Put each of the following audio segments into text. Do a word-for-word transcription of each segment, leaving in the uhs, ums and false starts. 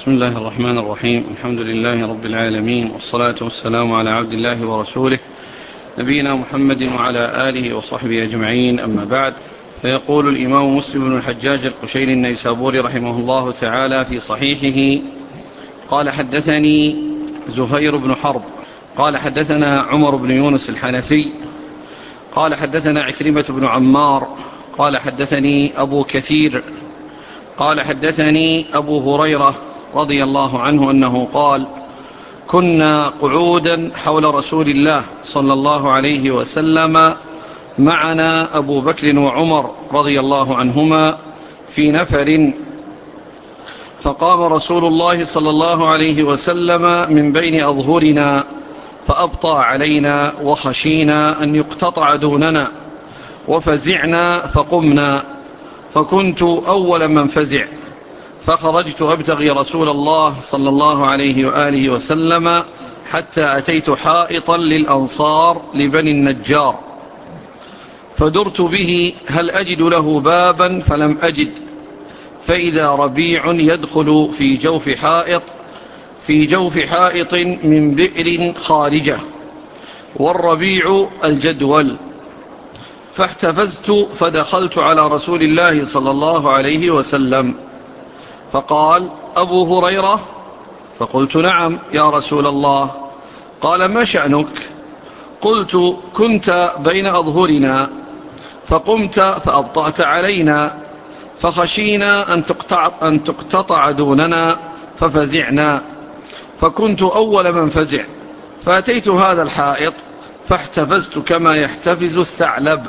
بسم الله الرحمن الرحيم. الحمد لله رب العالمين، والصلاة والسلام على عبد الله ورسوله نبينا محمد وعلى آله وصحبه أجمعين، أما بعد. فيقول الإمام مسلم بن الحجاج القشيري النيسابوري رحمه الله تعالى في صحيحه: قال حدثني زهير بن حرب قال حدثنا عمر بن يونس الحنفي قال حدثنا عكرمة بن عمار قال حدثني أبو كثير قال حدثني أبو هريرة رضي الله عنه أنه قال: كنا قعودا حول رسول الله صلى الله عليه وسلم معنا أبو بكر وعمر رضي الله عنهما في نفر، فقام رسول الله صلى الله عليه وسلم من بين أظهرنا فأبطأ علينا وخشينا أن يقتطع دوننا، وفزعنا فقمنا، فكنت أول من فزع، فخرجت أبتغي رسول الله صلى الله عليه وآله وسلم حتى أتيت حائطا للأنصار لبني النجار، فدرت به هل أجد له بابا فلم أجد، فإذا ربيع يدخل في جوف حائط في جوف حائط من بئر خارجة، والربيع الجدول، فاحتفزت فدخلت على رسول الله صلى الله عليه وسلم، فقال: أبو هريرة؟ فقلت: نعم يا رسول الله. قال: ما شأنك؟ قلت: كنت بين أظهرنا فقمت فأبطأت علينا، فخشينا أن تقطع, أن تقتطع دوننا ففزعنا، فكنت أول من فزع، فأتيت هذا الحائط فاحتفزت كما يحتفز الثعلب،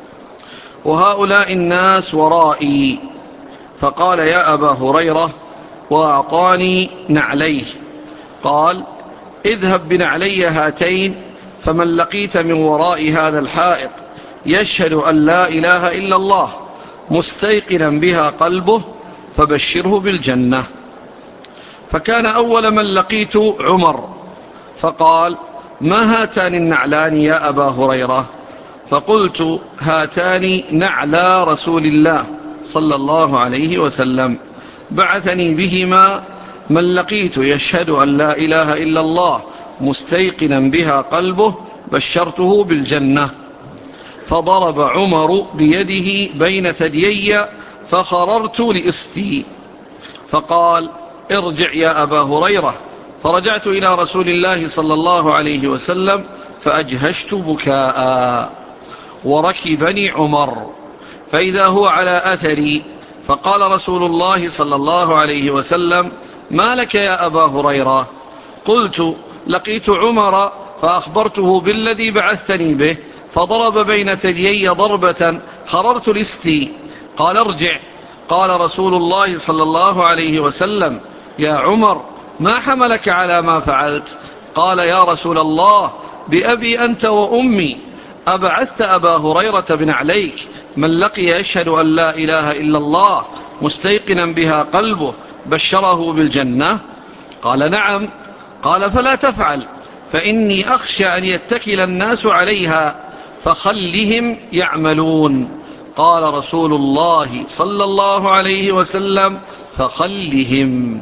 وهؤلاء الناس ورائي. فقال: يا أبا هريرة، وأعطاني نعليه. قال: اذهب بنعلي هاتين، فمن لقيت من وراء هذا الحائط يشهد أن لا إله إلا الله مستيقنا بها قلبه فبشره بالجنة. فكان أول من لقيت عمر، فقال: ما هاتان النعلان يا أبا هريرة؟ فقلت: هاتان نعلى رسول الله صلى الله عليه وسلم، بعثني بهما من لقيت يشهد أن لا إله إلا الله مستيقنا بها قلبه بشرته بالجنة. فضرب عمر بيده بين ثديي فخررت لإستي، فقال: ارجع يا أبا هريرة. فرجعت إلى رسول الله صلى الله عليه وسلم فأجهشت بكاء، وركبني عمر، فإذا هو على أثري، فقال رسول الله صلى الله عليه وسلم: ما لك يا أبا هريرة؟ قلت: لقيت عمر فأخبرته بالذي بعثتني به، فضرب بين ثديي ضربة خررت لستي. قال: ارجع. قال رسول الله صلى الله عليه وسلم: يا عمر، ما حملك على ما فعلت؟ قال: يا رسول الله، بأبي أنت وأمي، أبعثت أبا هريرة بنعليك من لقي يشهد أن لا إله إلا الله مستيقنا بها قلبه بشره بالجنة؟ قال: نعم. قال: فلا تفعل، فإني أخشى أن يتكل الناس عليها، فخلهم يعملون. قال رسول الله صلى الله عليه وسلم: فخلهم.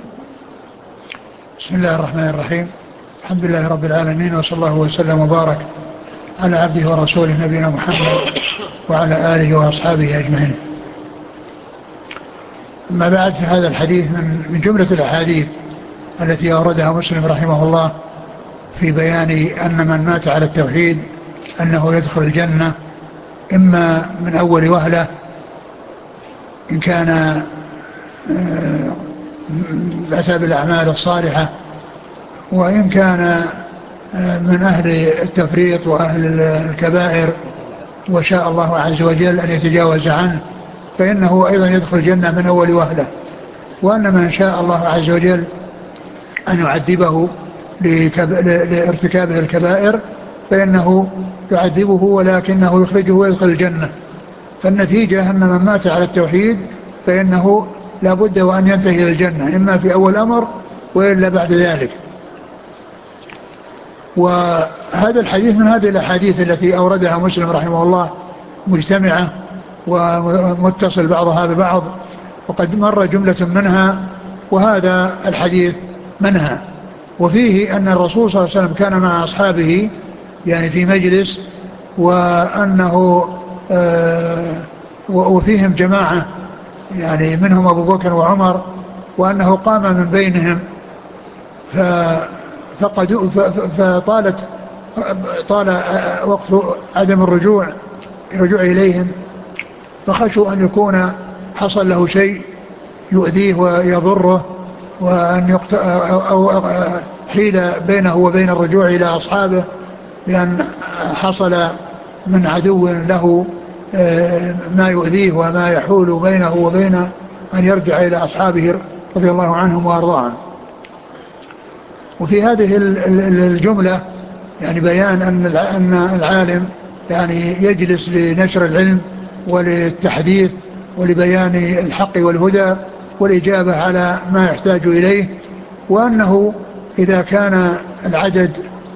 بسم الله الرحمن الرحيم. الحمد لله رب العالمين، وصلى الله وسلم وبارك على عبده ورسوله نبينا محمد وعلى آله وأصحابه أجمعين. أما بعد، هذا الحديث من جملة الأحاديث التي أوردها مسلم رحمه الله في بيان أن من مات على التوحيد أنه يدخل الجنة، إما من أول وهلة إن كان أتى بالأعمال الصالحة، وإن كان من أهل التفريط وأهل الكبائر وشاء الله عز وجل أن يتجاوز عنه، فإنه أيضا يدخل الجنة من أول وهلة. وأن من شاء الله عز وجل أن يعذبه لارتكابه الكبائر فإنه يعذبه ولكنه يخرجه ويدخل الجنة. فالنتيجة أن من مات على التوحيد فإنه لا بد وأن ينتهي إلى الجنة، إما في أول أمر وإلا بعد ذلك. وهذا الحديث من هذه الأحاديث التي أوردها مسلم رحمه الله مجتمعة ومتصل بعضها ببعض، وقد مر جملة منها وهذا الحديث منهى. وفيه أن الرسول صلى الله عليه وسلم كان مع أصحابه يعني في مجلس، وأنه آه وفيهم جماعة يعني منهم أبو بكر وعمر، وأنه قام من بينهم فقد فطالت طال وقت عدم الرجوع الرجوع إليهم، فخشوا أن يكون حصل له شيء يؤذيه ويضره، وأن يقت... أو حيل بينه وبين الرجوع إلى أصحابه، لأن حصل من عدو له ما يؤذيه وما يحول بينه وبين أن يرجع إلى أصحابه رضي الله عنهم وأرضاهم. وفي هذه الجملة يعني بيان أن العالم يعني يجلس لنشر العلم وللتحديث ولبيان الحق والهدى والإجابة على ما يحتاج إليه، وأنه إذا كان العدد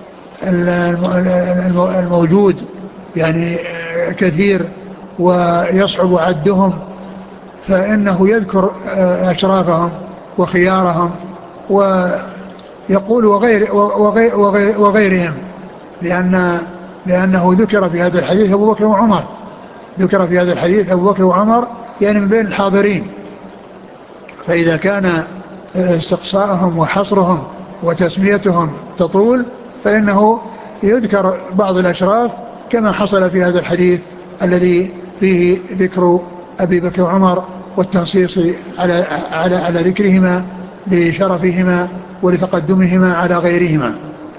الموجود يعني كثير ويصعب عدهم، فإنه يذكر أشرافهم وخيارهم ويقول وغير وغير وغير وغيرهم، لأن لأنه ذكر في هذا الحديث أبو بكر وعمر ذكر في هذا الحديث أبو بكر وعمر يعني من بين الحاضرين، فإذا كان استقصاءهم وحصرهم وتسميتهم تطول فإنه يذكر بعض الأشراف كما حصل في هذا الحديث الذي فيه ذكر أبي بكر وعمر والتنصيص على, على, على ذكرهما لشرفهما ولتقدمهما على غيرهما.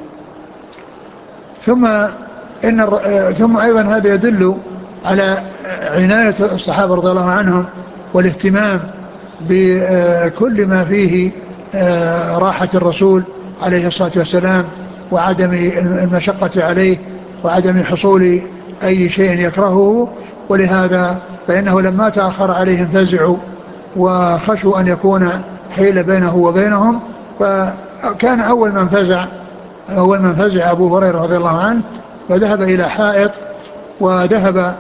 ثم, إن ثم أيضا هذا يدل على عناية الصحابة رضي الله عنهم والاهتمام بكل ما فيه راحة الرسول عليه الصلاة والسلام وعدم المشقة عليه وعدم حصول أي شيء يكرهه، ولهذا فإنه لما تأخر عليهم فزعوا وخشوا أن يكون حيل بينه وبينهم، فكان أول من فزع أول من فزع أبو هريرة رضي الله عنه، فذهب إلى حائط وذهب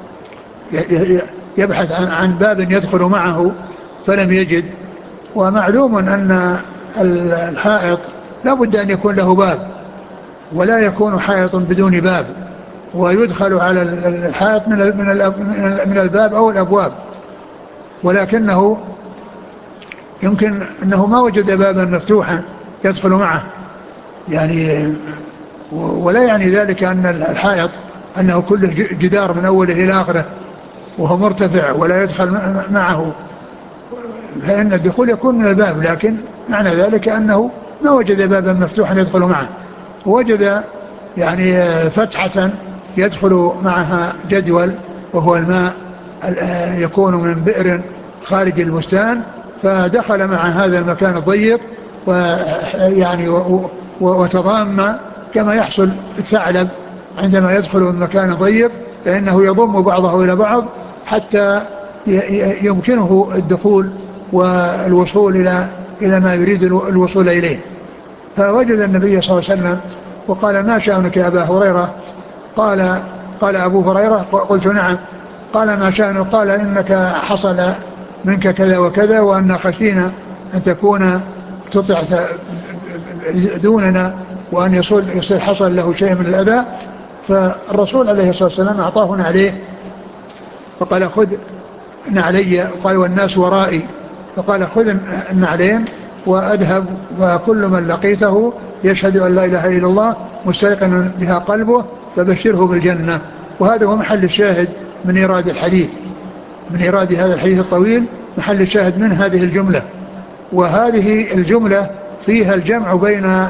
يبحث عن باب يدخل معه فلم يجد. ومعلوم أن الحائط لا بد أن يكون له باب، ولا يكون حائط بدون باب، ويدخل على الحائط من الباب أو الأبواب، ولكنه يمكن أنه ما وجد بابا مفتوحا يدخل معه يعني، ولا يعني ذلك أن الحائط أنه كله جدار من أوله إلى آخره وهو مرتفع ولا يدخل معه، فإن الدخول يكون من الباب، لكن معنى ذلك أنه ما وجد بابا مفتوحا يدخل معه، ووجد يعني فتحة يدخل معها جدول وهو الماء يكون من بئر خارج البستان، فدخل مع هذا المكان الضيق ويعني وتضام كما يحصل الثعلب عندما يدخل من مكان ضيق، فإنه يضم بعضه إلى بعض حتى يمكنه الدخول والوصول إلى إلى ما يريد الوصول إليه. فوجد النبي صلى الله عليه وسلم وقال: ما شأنك يا أبا هريرة؟ قال قال أبو هريرة: قلت نعم. قال: ما شأنك؟ قال: إنك حصل منك كذا وكذا، وأن خشينا أن تكون تطع دوننا وأن يصل يصير حصل له شيء من الأذى. فالرسول عليه الصلاة والسلام أعطاه نعليه فقال: خذ نعلي. قال: والناس ورائي. فقال: خذ النعلين وأذهب، وكل من لقيته يشهد أن لا إله إلا الله مستيقنا بها قلبه فبشره بالجنة. وهذا هو محل الشاهد من إيراد الحديث، من إيراد هذا الحديث الطويل، محل الشاهد من هذه الجملة. وهذه الجملة فيها الجمع بين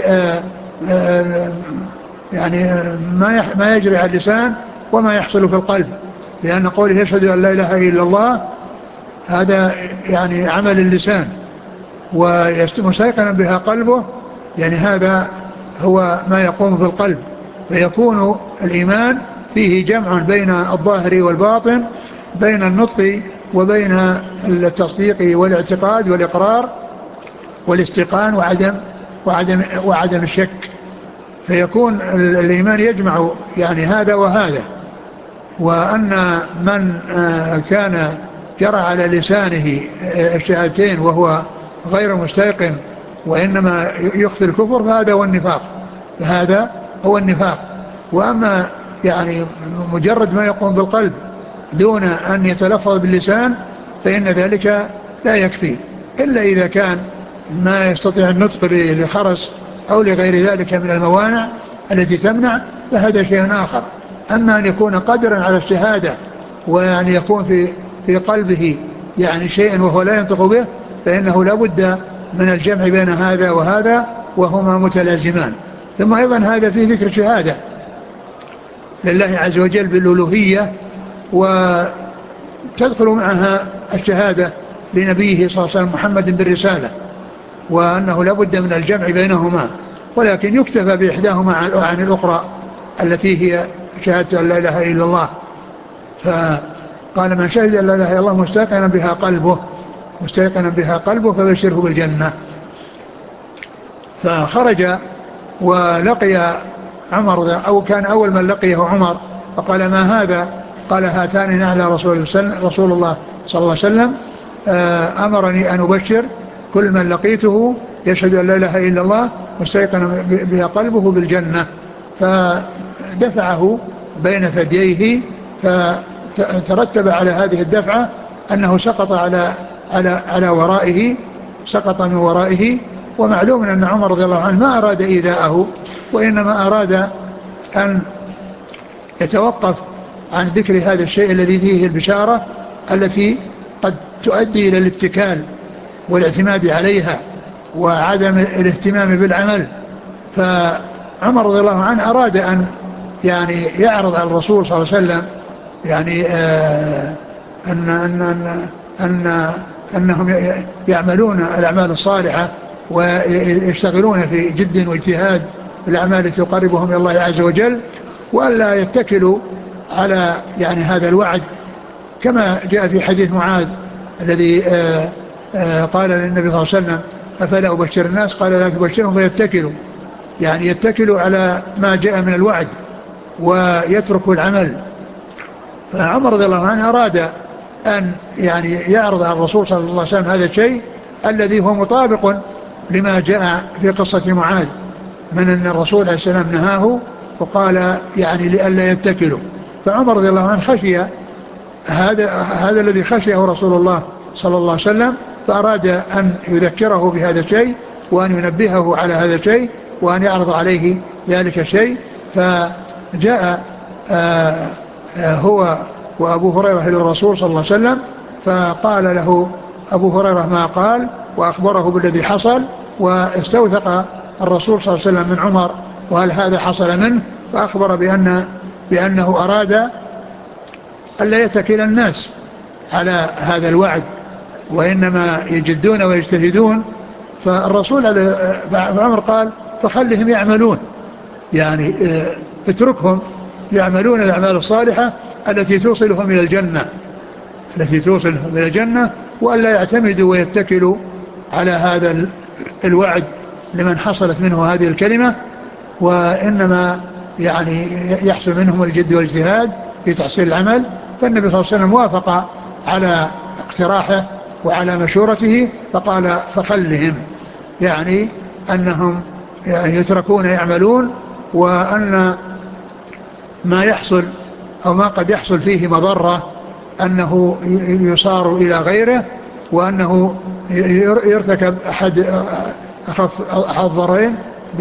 يعني ما يجري على اللسان وما يحصل في القلب، لأن قوله يشهد أن لا إله إلا الله هذا يعني عمل اللسان، ومستيقنا بها قلبه يعني هذا هو ما يقوم بالقلب، فيكون الإيمان فيه جمع بين الظاهر والباطن، بين النطق وبين التصديق والاعتقاد والإقرار والاستيقان وعدم وعدم وعدم الشك، فيكون الإيمان يجمع يعني هذا وهذا. وأن من كان جرى على لسانه الشهادتين وهو غير مستيقن وإنما يخفي الكفر فهذا هو النفاق، فهذا هو النفاق. وأما يعني مجرد ما يقوم بالقلب دون أن يتلفظ باللسان فإن ذلك لا يكفي، إلا إذا كان ما يستطيع النطق لخرس أو لغير ذلك من الموانع التي تمنع فهذا شيء آخر. أما أن يكون قادرا على الشهادة وأن يكون في في قلبه يعني شيء وهو لا ينطق به فإنه لا بد من الجمع بين هذا وهذا وهما متلازمان. ثم أيضا هذا فيه ذكر شهادة لله عز وجل بالألوهية، وتدخل معها الشهادة لنبيه صلى الله عليه وسلم محمد بالرسالة، وأنه لا بد من الجمع بينهما، ولكن يكتفى بإحداهما عن الأخرى التي هي شهادة أن لا إله إلا الله. فقال من شهد أن لا إله إلا الله مستيقنا بها قلبه مستيقنا بها قلبه فبشره بالجنة. فخرج ولقي عمر، أو كان أول من لقيه عمر، فقال ما هذا؟ قال هاتان نعلى رسول, رسول الله صلى الله عليه وسلم أمرني أن أبشر كل من لقيته يشهد أن لا إله إلا الله مستيقنا بها قلبه بالجنة. فدفعه بين ثدييه، فترتب على هذه الدفعة أنه سقط على على على ورائه سقط من ورائه. ومعلوم أن عمر رضي الله عنه ما أراد إيذاءه، وإنما أراد أن يتوقف عن ذكر هذا الشيء الذي فيه البشارة التي قد تؤدي إلى الاتكال والاعتماد عليها وعدم الاهتمام بالعمل. فعمر رضي الله عنه أراد أن يعني يعرض على الرسول صلى الله عليه وسلم يعني آه أن أن أن أن أنهم يعملون الأعمال الصالحة ويشتغلون في جد واجتهاد في الأعمال التي تقربهم إلى الله عز وجل، وألا يتكلوا على يعني هذا الوعد، كما جاء في حديث معاذ الذي آآ آآ قال للنبي صلى الله عليه وسلم أفلا أبشر الناس؟ قال لا تبشرهم فيتكلوا، يعني يتكلوا على ما جاء من الوعد ويتركوا العمل. فعمر رضي الله عنه أراد أن يعني يعرض على الرسول صلى الله عليه وسلم هذا الشيء الذي هو مطابق لما جاء في قصة معاذ من أن الرسول عليه السلام نهاه وقال يعني لئلا يتكلوا. فعمر رضي الله عنه خشي هذا هذا الذي خشيه رسول الله صلى الله عليه وسلم، فأراد أن يذكره بهذا الشيء وأن ينبهه على هذا الشيء وأن يعرض عليه ذلك الشيء. فجاء آآ آآ هو وأبو هريرة إلى الرسول صلى الله عليه وسلم، فقال له أبو هريرة ما قال وأخبره بالذي حصل، واستوثق الرسول صلى الله عليه وسلم من عمر وهل هذا حصل منه، فأخبر بأن بأنه أراد ألا يتكل الناس على هذا الوعد وإنما يجدون ويجتهدون. فالرسول فعمر قال فخلهم يعملون، يعني اتركهم يعملون الأعمال الصالحة التي توصلهم إلى الجنة التي توصلهم إلى الجنة وألا يعتمدوا ويتكلوا على هذا الوعد لمن حصلت منه هذه الكلمة، وإنما يعني يحصل منهم الجد والاجتهاد في تحصيل العمل. فالنبي صلى الله عليه وسلم وافق على اقتراحه وعلى مشورته فقال فخلهم، يعني أنهم يتركون يعملون، وأن ما يحصل أو ما قد يحصل فيه مضرة أنه يصار إلى غيره، وأنه يرتكب أحد أخف الضررين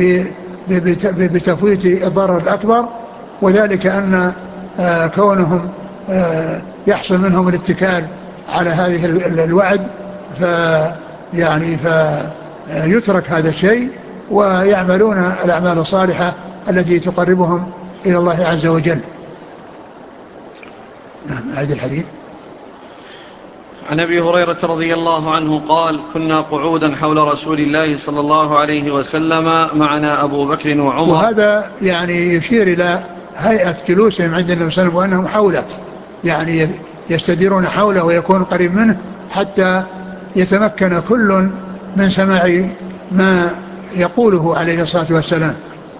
بتفويت الضرر الأكبر، وذلك أن كونهم يحصل منهم الاتكال على هذه الوعد فيعني فيترك هذا الشيء ويعملون الأعمال الصالحة التي تقربهم إلى الله عز وجل. نعم. أعد الحديث. عن أبي هريرة رضي الله عنه قال كنا قعودا حول رسول الله صلى الله عليه وسلم معنا أبو بكر وعمر. وهذا يعني يشير إلى هيئة جلوسهم عند النبي صلى الله عليه وسلم وأنهم حوله، يعني يستديرون حوله ويكون قريب منه حتى يتمكن كل من سماع ما يقوله عليه الصلاة والسلام.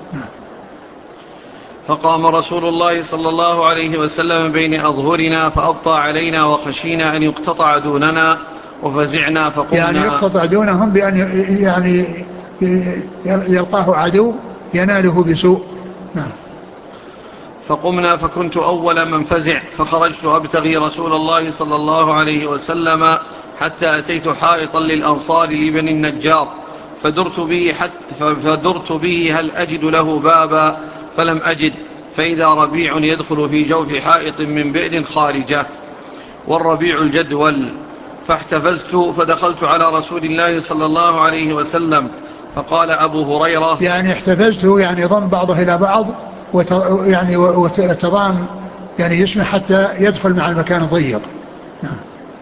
فقام رسول الله صلى الله عليه وسلم بين أظهرنا فأبطى علينا وخشينا أن يقتطع دوننا وفزعنا فقمنا. يعني يقتطع دونهم بأن يعني يلقاه عدو يناله بسوء. نعم. فقمنا فكنت أول من فزع، فخرجت أبتغي رسول الله صلى الله عليه وسلم حتى أتيت حائطا للأنصار لبني النجار، فدرت به, حتى فدرت به هل أجد له بابا، فلم أجد، فإذا ربيع يدخل في جوف حائط من بئر خارجة، والربيع الجدول، فاحتفزت فدخلت على رسول الله صلى الله عليه وسلم، فقال أبو هريرة، يعني احتفزته يعني ضم بعضه إلى بعض وت... يعني وتضام يعني يسمح حتى يدخل مع المكان الضيق. نعم.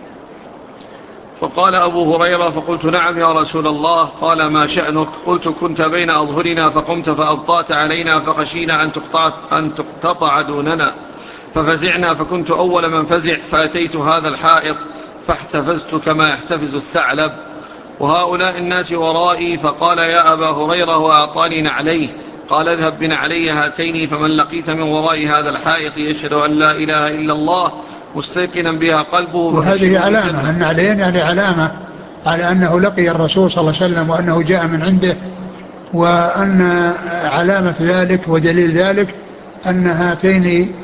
فقال أبو هريرة فقلت نعم يا رسول الله. قال ما شأنك؟ قلت كنت بين أظهرنا فقمت فأبطأت علينا فخشينا أن تقطع, أن تقتطع دوننا، ففزعنا فكنت أول من فزع، فأتيت هذا الحائط فاحتفزت كما يحتفز الثعلب، وهؤلاء الناس ورائي. فقال يا أبا هريرة وأعطاني نعليه. قال اذهب بنعلي هاتين، فمن لقيت من وراء هذا الحائط يشهد أن لا إله إلا الله مستيقنا بها قلبه. وهذه علامة، النعلين يعني علامة على أنه لقي الرسول صلى الله عليه وسلم وأنه جاء من عنده، وأن علامة ذلك ودليل ذلك أن هاتين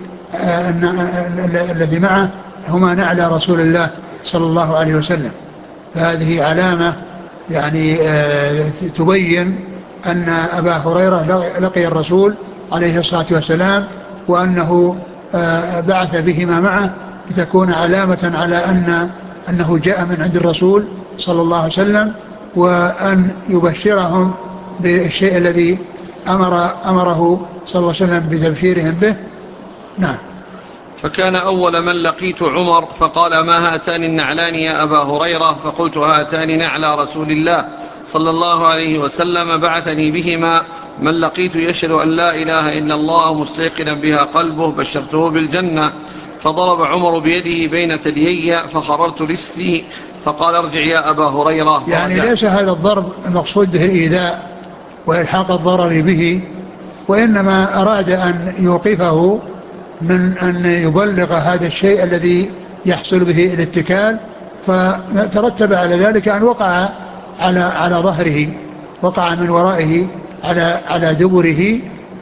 الذي معه هما نعلى رسول الله صلى الله عليه وسلم. فهذه علامة يعني تبين أن أبا هريرة لقي الرسول عليه الصلاة والسلام، وأنه بعث بهما معه لتكون علامة على أن أنه جاء من عند الرسول صلى الله عليه وسلم، وأن يبشرهم بالشيء الذي أمر أمره صلى الله عليه وسلم بتبشيرهم به. نعم. فكان أول من لقيت عمر، فقال ما هاتان النعلان يا أبا هريرة؟ فقلت هاتان نعلى رسول الله صلى الله عليه وسلم بعثني بهما من لقيت يشهد أن لا إله إلا الله مستيقنا بها قلبه بشرته بالجنة. فضرب عمر بيده بين ثديي فخررت لستي، فقال ارجع يا أبا هريرة. يعني ليس هذا الضرب المقصود به الإيذاء وإلحاق الضرر به، وإنما أراد أن يوقفه من أن يبلغ هذا الشيء الذي يحصل به الاتكال، فترتب على ذلك أن وقع على على ظهره، وقع من ورائه على على دبره،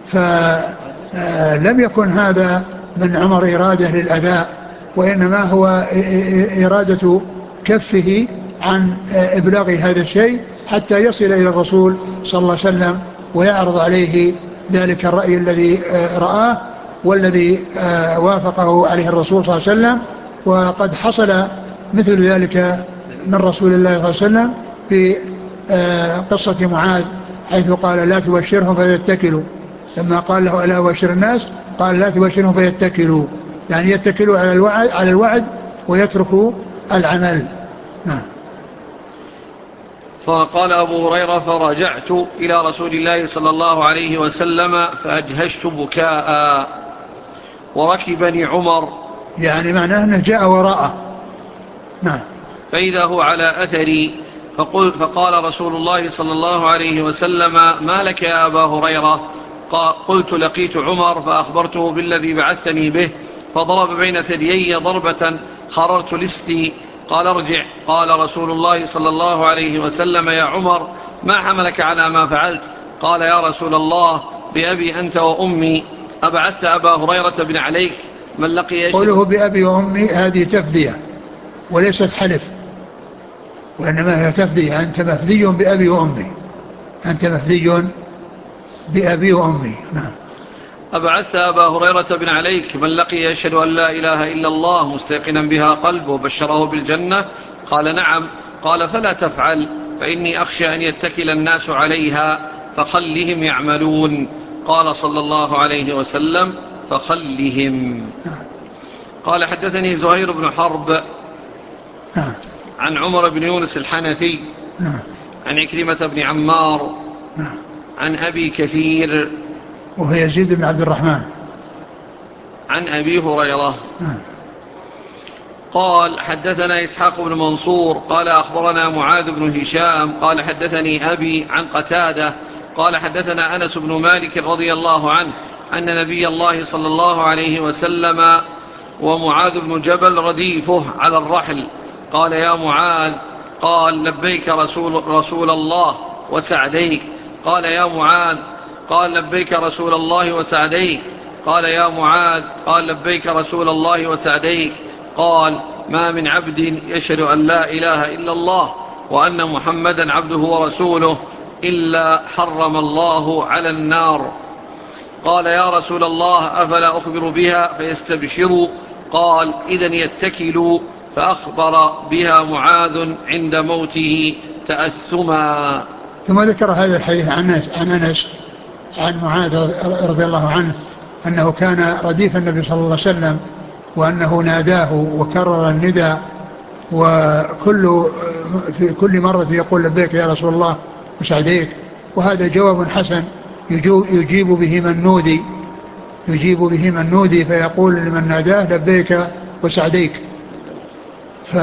فلم يكن هذا من عمر إرادة للأذى، وإنما هو إرادة كفه عن إبلاغ هذا الشيء حتى يصل إلى الرسول صلى الله عليه وسلم ويعرض عليه ذلك الرأي الذي رآه والذي وافقه عليه الرسول صلى الله عليه وسلم. وقد حصل مثل ذلك من رسول الله صلى الله عليه وسلم في قصة معاذ، حيث قال لا تبشرهم فيتكلوا، لما قال له ألا أبشر الناس قال لا تبشرهم فيتكلوا، يعني يتكلوا على الوعد, على الوعد ويتركوا العمل. نعم. فقال أبو هريرة فرجعت إلى رسول الله صلى الله عليه وسلم فأجهشت بكاء وركبني عمر، يعني معناه أنه جاء وراءه. نعم. فإذا هو على أثري، فقل فقال رسول الله صلى الله عليه وسلم ما لك يا أبا هريرة؟ قلت لقيت عمر فأخبرته بالذي بعثتني به، فضرب بين ثديي ضربة خررت لستي. قال ارجع. قال رسول الله صلى الله عليه وسلم يا عمر ما حملك على ما فعلت؟ قال يا رسول الله بأبي أنت وأمي أبعثت أبا هريرة بن عليك من لقي. قوله بأبي وأمي هذه تفدية وليست حلف، وإنما هي تفدية، أنت مفدي بأبي وأمي، أنت مفدي بأبي وأمي. نعم. أبعثت أبا هريرة بن عليك من لقي يشهد أن لا إله إلا الله مستيقنا بها قلبه وبشره بالجنة؟ قال نعم. قال فلا تفعل فإني أخشى أن يتكل الناس عليها فخلهم يعملون. قال صلى الله عليه وسلم فخلهم. قال حدثني زهير بن حرب عن عمر بن يونس الحنفي عن عكرمة بن عمار عن أبي كثير وهو يزيد بن عبد الرحمن عن أبي هريرة قال حدثنا إسحاق بن منصور قال أخبرنا معاذ بن هشام قال حدثني أبي عن قتادة قال حدثنا أنس بن مالك رضي الله عنه أن نبي الله صلى الله عليه وسلم ومعاذ بن جبل رديفه على الرحل، قال يا معاذ قال لبيك رسول, رسول الله وسعديك. قال يا معاذ قال لبيك رسول الله وسعديك. قال يا معاذ قال لبيك رسول الله وسعديك. قال ما من عبد يشهد أن لا إله إلا الله وأن محمدا عبده ورسوله إلا حرم الله على النار. قال يا رسول الله أفلا أخبر بها فيستبشروا؟ قال إذن يتكلوا. فأخبر بها معاذ عند موته تأثما. ثم ذكر هذا الحديث عن أنس عن معاذ رضي الله عنه أنه كان رديف النبي صلى الله عليه وسلم وأنه ناداه وكرر الندى، وكل في كل مرة يقول لبيك يا رسول الله وسعديك. وهذا جواب حسن يجيب به من نودي يجيب به من نودي فيقول لمن ناداه لبيك وسعديك. ف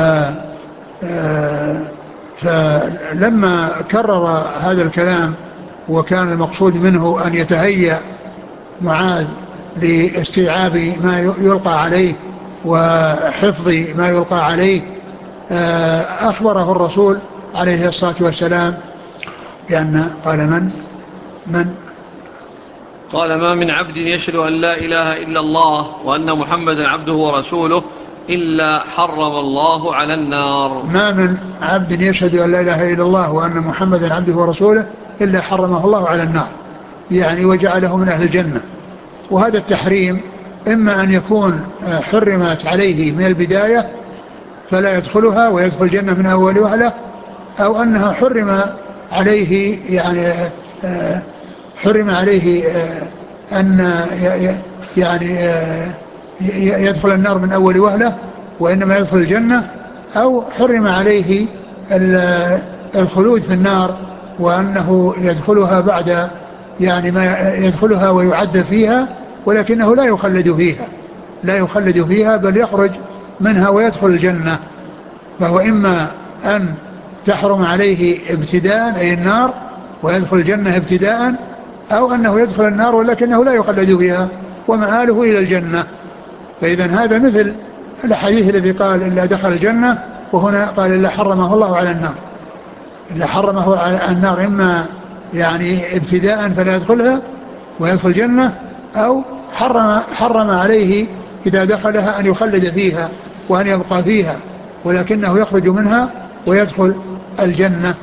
فلما كرر هذا الكلام وكان المقصود منه أن يتهيأ معاذ لاستيعاب ما يلقى عليه وحفظ ما يلقى عليه، أخبره الرسول عليه الصلاة والسلام بأن قال من من قال ما من عبد يشهد أن لا إله إلا الله وأن محمدا عبده ورسوله إلا حرم الله على النار. ما من عبد يشهد أن لا إله إلا الله وأن محمدا عبده ورسوله إلا حرمه الله على النار، يعني وجعله من أهل الجنة. وهذا التحريم إما أن يكون حرمت عليه من البداية فلا يدخلها ويدخل الجنة من أول وهلة، أو أنها حرم عليه يعني حرم عليه أن يعني يدخل النار من أول وهلة وإنما يدخل الجنة، أو حرم عليه الخلود في النار وأنه يدخلها بعد يعني ما يدخلها ويعد فيها ولكنه لا يخلد فيها لا يخلد فيها بل يخرج منها ويدخل الجنة. فهو إما أن تحرم عليه ابتداء أي النار ويدخل الجنة ابتداء، أو أنه يدخل النار ولكنه لا يخلد فيها ومآله إلى الجنة. فإذا هذا مثل الحديث الذي قال إلا دخل الجنة، وهنا قال إلا حرمه الله على النار. إلا حرمه على النار إما يعني ابتداء فلا يدخلها ويدخل الجنة، أو حرم, حرم عليه إذا دخلها أن يخلد فيها وأن يبقى فيها ولكنه يخرج منها ويدخل الجنة.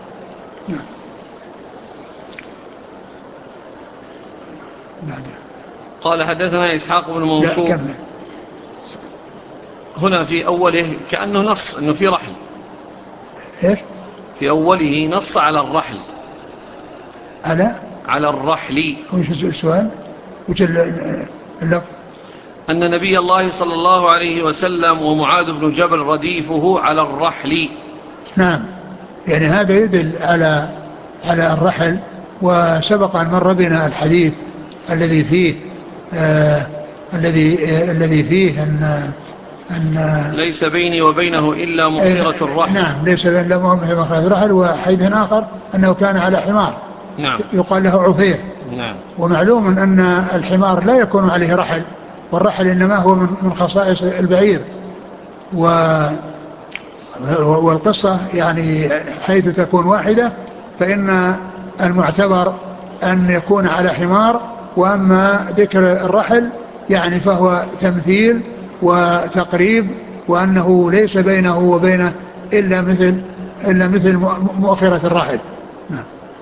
قال حدثنا إسحاق بن منصور. هنا في أوله كأنه نص أنه في رحل. إيش؟ في أوله نص على الرحل. على على الرحل. وش السؤال؟ وش اللفظ؟ أن نبي الله صلى الله عليه وسلم ومعاذ بن جبل رديفه على الرحل. نعم، يعني هذا يدل على على الرحل. وسبق أن مر بنا الحديث الذي فيه آه الذي آه الذي فيه أن أن ليس بيني وبينه إلا مؤخرة الرحل. نعم، ليس بيني إلا مؤخرة الرحل. وحديث آخر أنه كان على حمار نعم. يقال له عفير. نعم. ومعلوم أن الحمار لا يكون عليه رحل، والرحل إنما هو من خصائص البعير. و والقصة يعني حيث تكون واحدة فإن المعتبر أن يكون على حمار، وأما ذكر الرحل يعني فهو تمثيل وتقريب، وأنه ليس بينه وبينه إلا مثل إلا مثل مؤخرة الرحل. نعم.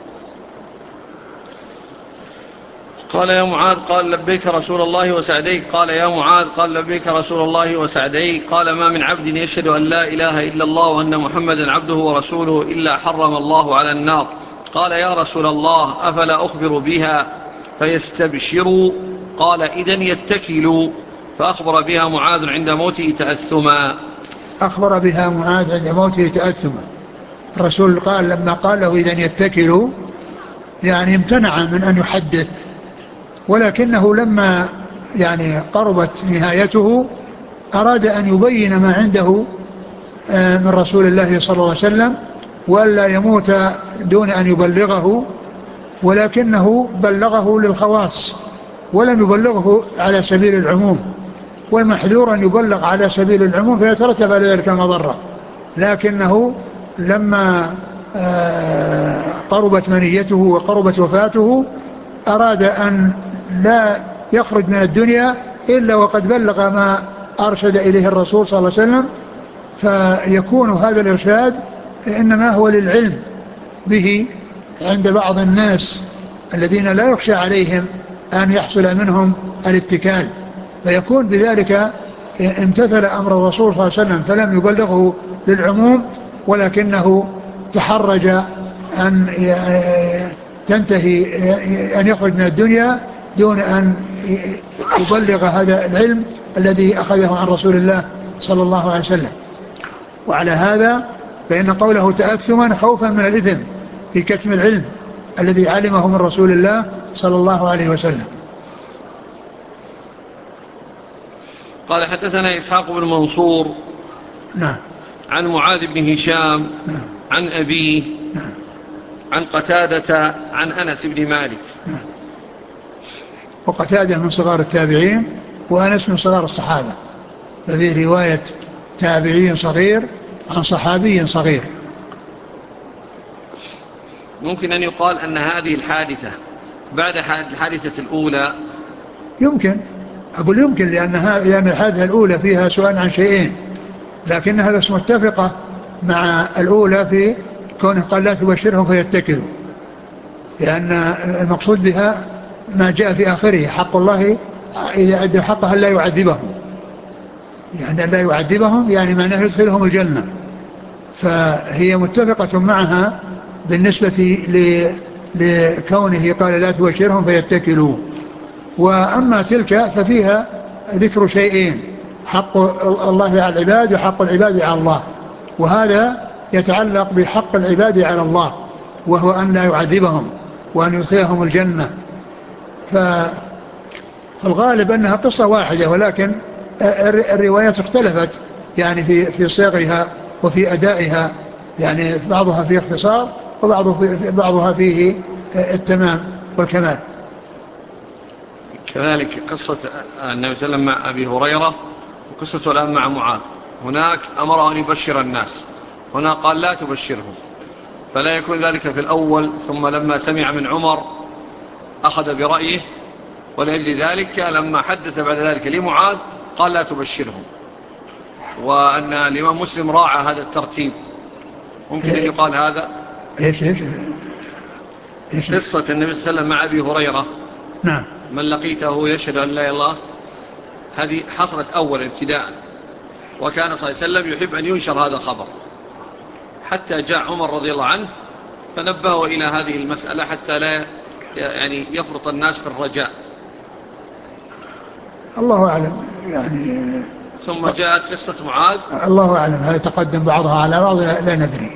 قال يا معاذ قال لبيك رسول الله وسعديك. قال يا معاذ قال لبيك رسول الله وسعديك. قال ما من عبد يشهد أن لا إله إلا الله وأن محمدا عبده ورسوله إلا حرم الله على النار. قال يا رسول الله أفلا أخبر بها فيستبشروا؟ قال إذن يتكلوا. فأخبر بها معاذ عند موته تأثما. أخبر بها معاذ عند موته تأثما. الرسول قال لما قال له إذن يتكلوا يعني امتنع من أن يحدث، ولكنه لما يعني قربت نهايته أراد أن يبين ما عنده من رسول الله صلى الله عليه وسلم وألا يموت دون أن يبلغه، ولكنه بلغه للخواص ولم يبلغه على سبيل العموم، والمحذور أن يبلغ على سبيل العموم فيترتب على ذلك المضرة. لكنه لما قربت منيته وقربت وفاته أراد أن لا يخرج من الدنيا إلا وقد بلغ ما أرشد إليه الرسول صلى الله عليه وسلم. فيكون هذا الإرشاد إنما هو للعلم به عند بعض الناس الذين لا يخشى عليهم أن يحصل منهم الاتكال، فيكون بذلك امتثل أمر الرسول صلى الله عليه وسلم فلم يبلغه للعموم، ولكنه تحرج أن تنتهي أن يخرج من الدنيا دون أن يبلغ هذا العلم الذي أخذه عن رسول الله صلى الله عليه وسلم. وعلى هذا فإن قوله تأثما خوفا من الإثم في كتم العلم الذي علمه من رسول الله صلى الله عليه وسلم. قال حدثنا إسحاق بن منصور نعم عن معاذ بن هشام نعم عن أبيه نعم عن قتادة عن أنس بن مالك. نعم. وقتادة من صغار التابعين وأنس من صغار الصحابة، ففي رواية تابعي صغير عن صحابي صغير. ممكن أن يقال أن هذه الحادثة بعد الحادثة الأولى؟ يمكن، أقول يمكن، لأنها لأن الحادثة الأولى فيها سؤال عن شيئين، لكنها بس متفقة مع الأولى في كونه قال لا تبشرهم فيتكلوا، لأن المقصود بها ما جاء في آخره حق الله إذا أدى حقها لا يعذبهم، يعني لا يعذبهم يعني معناه يدخلهم الجنة، فهي متفقة معها بالنسبة لكونه قال لا تبشرهم فيتكلوا. وأما تلك ففيها ذكر شيئين، حق الله على العباد وحق العباد على الله، وهذا يتعلق بحق العباد على الله وهو أن لا يعذبهم وأن يدخلهم الجنة. فالغالب أنها قصة واحدة، ولكن الروايات اختلفت يعني في في صيغها وفي أدائها، يعني بعضها فيه اختصار وبعضها فيه التمام والكمال. كذلك قصة النبي صلى الله عليه وسلم مع أبي هريرة وقصته الآن مع معاذ، هناك أمره أن يبشر الناس، هنا قال لا تبشرهم، فلا يكون ذلك في الأول ثم لما سمع من عمر أخذ برأيه، ولأجل ذلك لما حدث بعد ذلك لمعاذ قال لا تبشرهم. وأن الإمام مسلم راعى هذا الترتيب، ممكن أن يقال هذا. إيش إيش إيش قصة النبي صلى الله عليه وسلم مع أبي هريرة، نعم، من لقيته يشهد أن لا إله إلا الله، هذه حصلت أول ابتداء، وكان صلى الله عليه وسلم يحب أن ينشر هذا الخبر، حتى جاء عمر رضي الله عنه فنبهه إلى هذه المسألة حتى لا يعني يفرط الناس في الرجاء. الله أعلم يعني. ثم جاءت قصة معاذ، الله أعلم، هل تقدم بعضها على بعض لا ندري.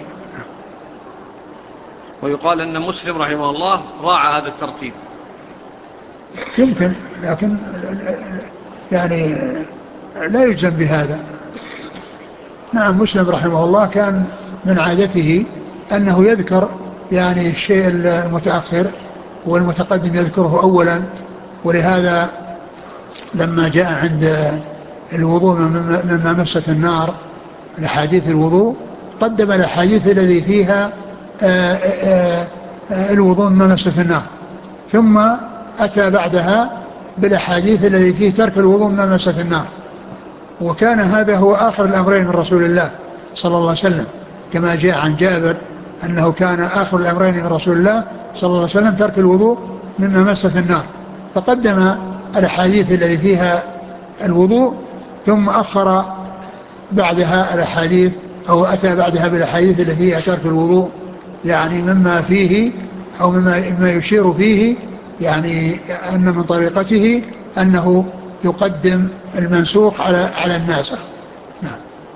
ويقال أن مسلم رحمه الله راعى هذا الترتيب. يمكن، لكن يعني لا يجزم بهذا. نعم، مسلم رحمه الله كان من عادته أنه يذكر يعني الشيء المتأخر والمتقدم يذكره أولا، ولهذا لما جاء عند الوضوء مما مست النار الحديث الوضوء قدم الحديث الذي فيها آآ آآ الوضوء مما مست النار، ثم أتى بعدها بالأحاديث الذي فيه ترك الوضوء مما مست النار. وكان هذا هو آخر الأمرين من رسول الله صلى الله عليه وسلم، كما جاء عن جابر أنه كان آخر الأمرين من رسول الله صلى الله عليه وسلم ترك الوضوء مما مست النار، فقدم الأحاديث الذي فيها الوضوء ثم أخر بعدها الأحاديث أو أتى بعدها بالأحاديث التي فيها ترك الوضوء، يعني مما فيه أو مما, مما يشير فيه يعني أن من طريقته أنه يقدم المنسوخ على على الناسخ. نعم.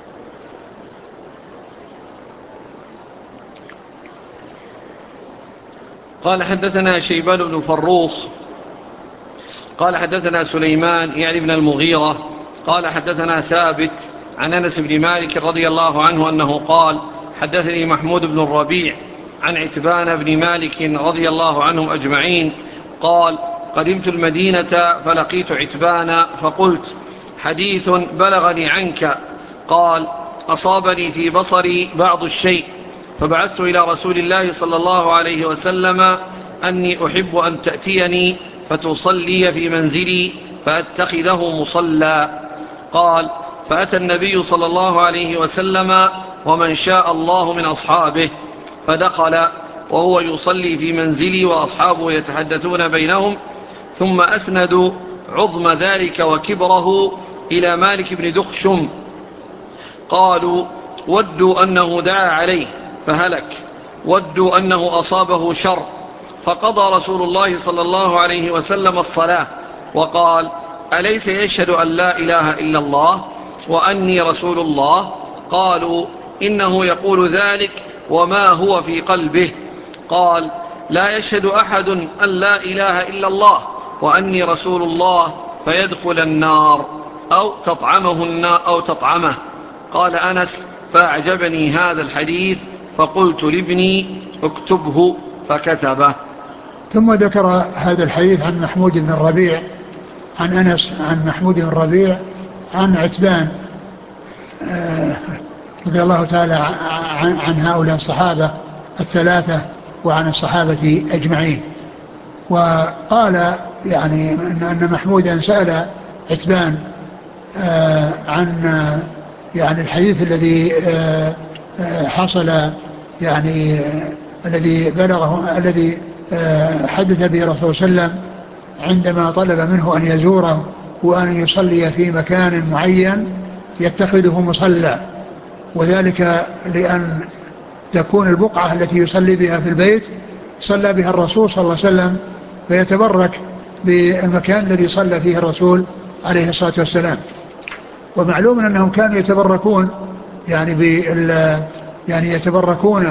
قال حدثنا شيبان بن فروخ قال حدثنا سليمان يعني بن المغيرة قال حدثنا ثابت عن أنس بن مالك رضي الله عنه أنه قال حدثني محمود بن الربيع عن عتبان بن مالك رضي الله عنهم أجمعين قال قدمت المدينة فلقيت عتبان فقلت حديث بلغني عنك، قال أصابني في بصري بعض الشيء، فبعثت إلى رسول الله صلى الله عليه وسلم أني أحب أن تأتيني فتصلي في منزلي فأتخذه مصلى. قال: فأتى النبي صلى الله عليه وسلم ومن شاء الله من أصحابه، فدخل وهو يصلي في منزلي وأصحابه يتحدثون بينهم، ثم أسندوا عظم ذلك وكبره إلى مالك بن دخشم. قالوا: ودوا أنه دعا عليه فهلك، ودوا أنه أصابه شر. فقضى رسول الله صلى الله عليه وسلم الصلاة وقال: أليس يشهد أن لا إله إلا الله وأني رسول الله؟ قالوا: إنه يقول ذلك وما هو في قلبه. قال: لا يشهد أحد أن لا إله إلا الله وأني رسول الله فيدخل النار أو تطعمه النار أو تطعمه. قال أنس: فأعجبني هذا الحديث فقلت لابني اكتبه فكتبه. ثم ذكر هذا الحديث عن محمود بن الربيع عن أنس عن محمود بن الربيع عن عتبان آه رضي الله تعالى عن, عن هؤلاء الصحابة الثلاثة وعن الصحابة أجمعين. وقال يعني أن محمودا سأل عتبان آه عن آه يعني الحديث الذي آه آه حصل يعني آه الذي بلغه الذي آه حدث به الرسول صلى الله عليه وسلم عندما طلب منه أن يزوره وأن يصلي في مكان معين يتخذه مصلى، وذلك لأن تكون البقعة التي يصلي بها في البيت صلى بها الرسول صلى الله عليه وسلم، فيتبرك بالمكان الذي صلى فيه الرسول عليه الصلاة والسلام. ومعلوم أنهم كانوا يتبركون يعني بال يعني يتبركون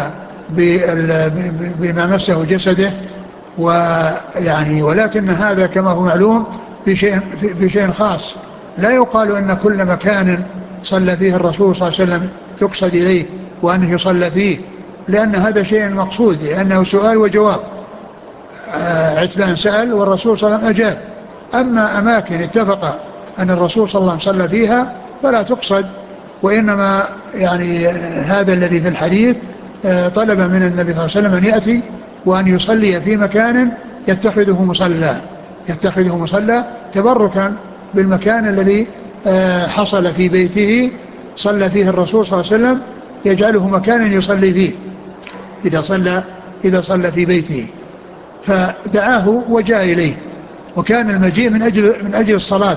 بما مسه جسده، ويعني ولكن هذا كما هو معلوم بشيء بشيء خاص، لا يقال أن كل مكان صلى فيه الرسول صلى الله عليه وسلم يقصد إليه وأنه يصلى فيه، لأن هذا شيء مقصود، لأنه سؤال وجواب. عتبان سأل والرسول صلى الله عليه وسلم أجاب. أما أماكن اتفق أن الرسول صلى الله عليه وسلم صلى فيها فلا تقصد، وإنما يعني هذا الذي في الحديث طلب من النبي صلى الله عليه وسلم أن يأتي وأن يصلي في مكان يتخذه مصلى يتخذه مصلى تبركا بالمكان الذي حصل في بيته صلى فيه الرسول صلى الله عليه وسلم، يجعله مكانا يصلي فيه إذا صلى إذا صلى في بيته. فدعاه وجاء إليه، وكان المجيء من أجل من أجل الصلاة،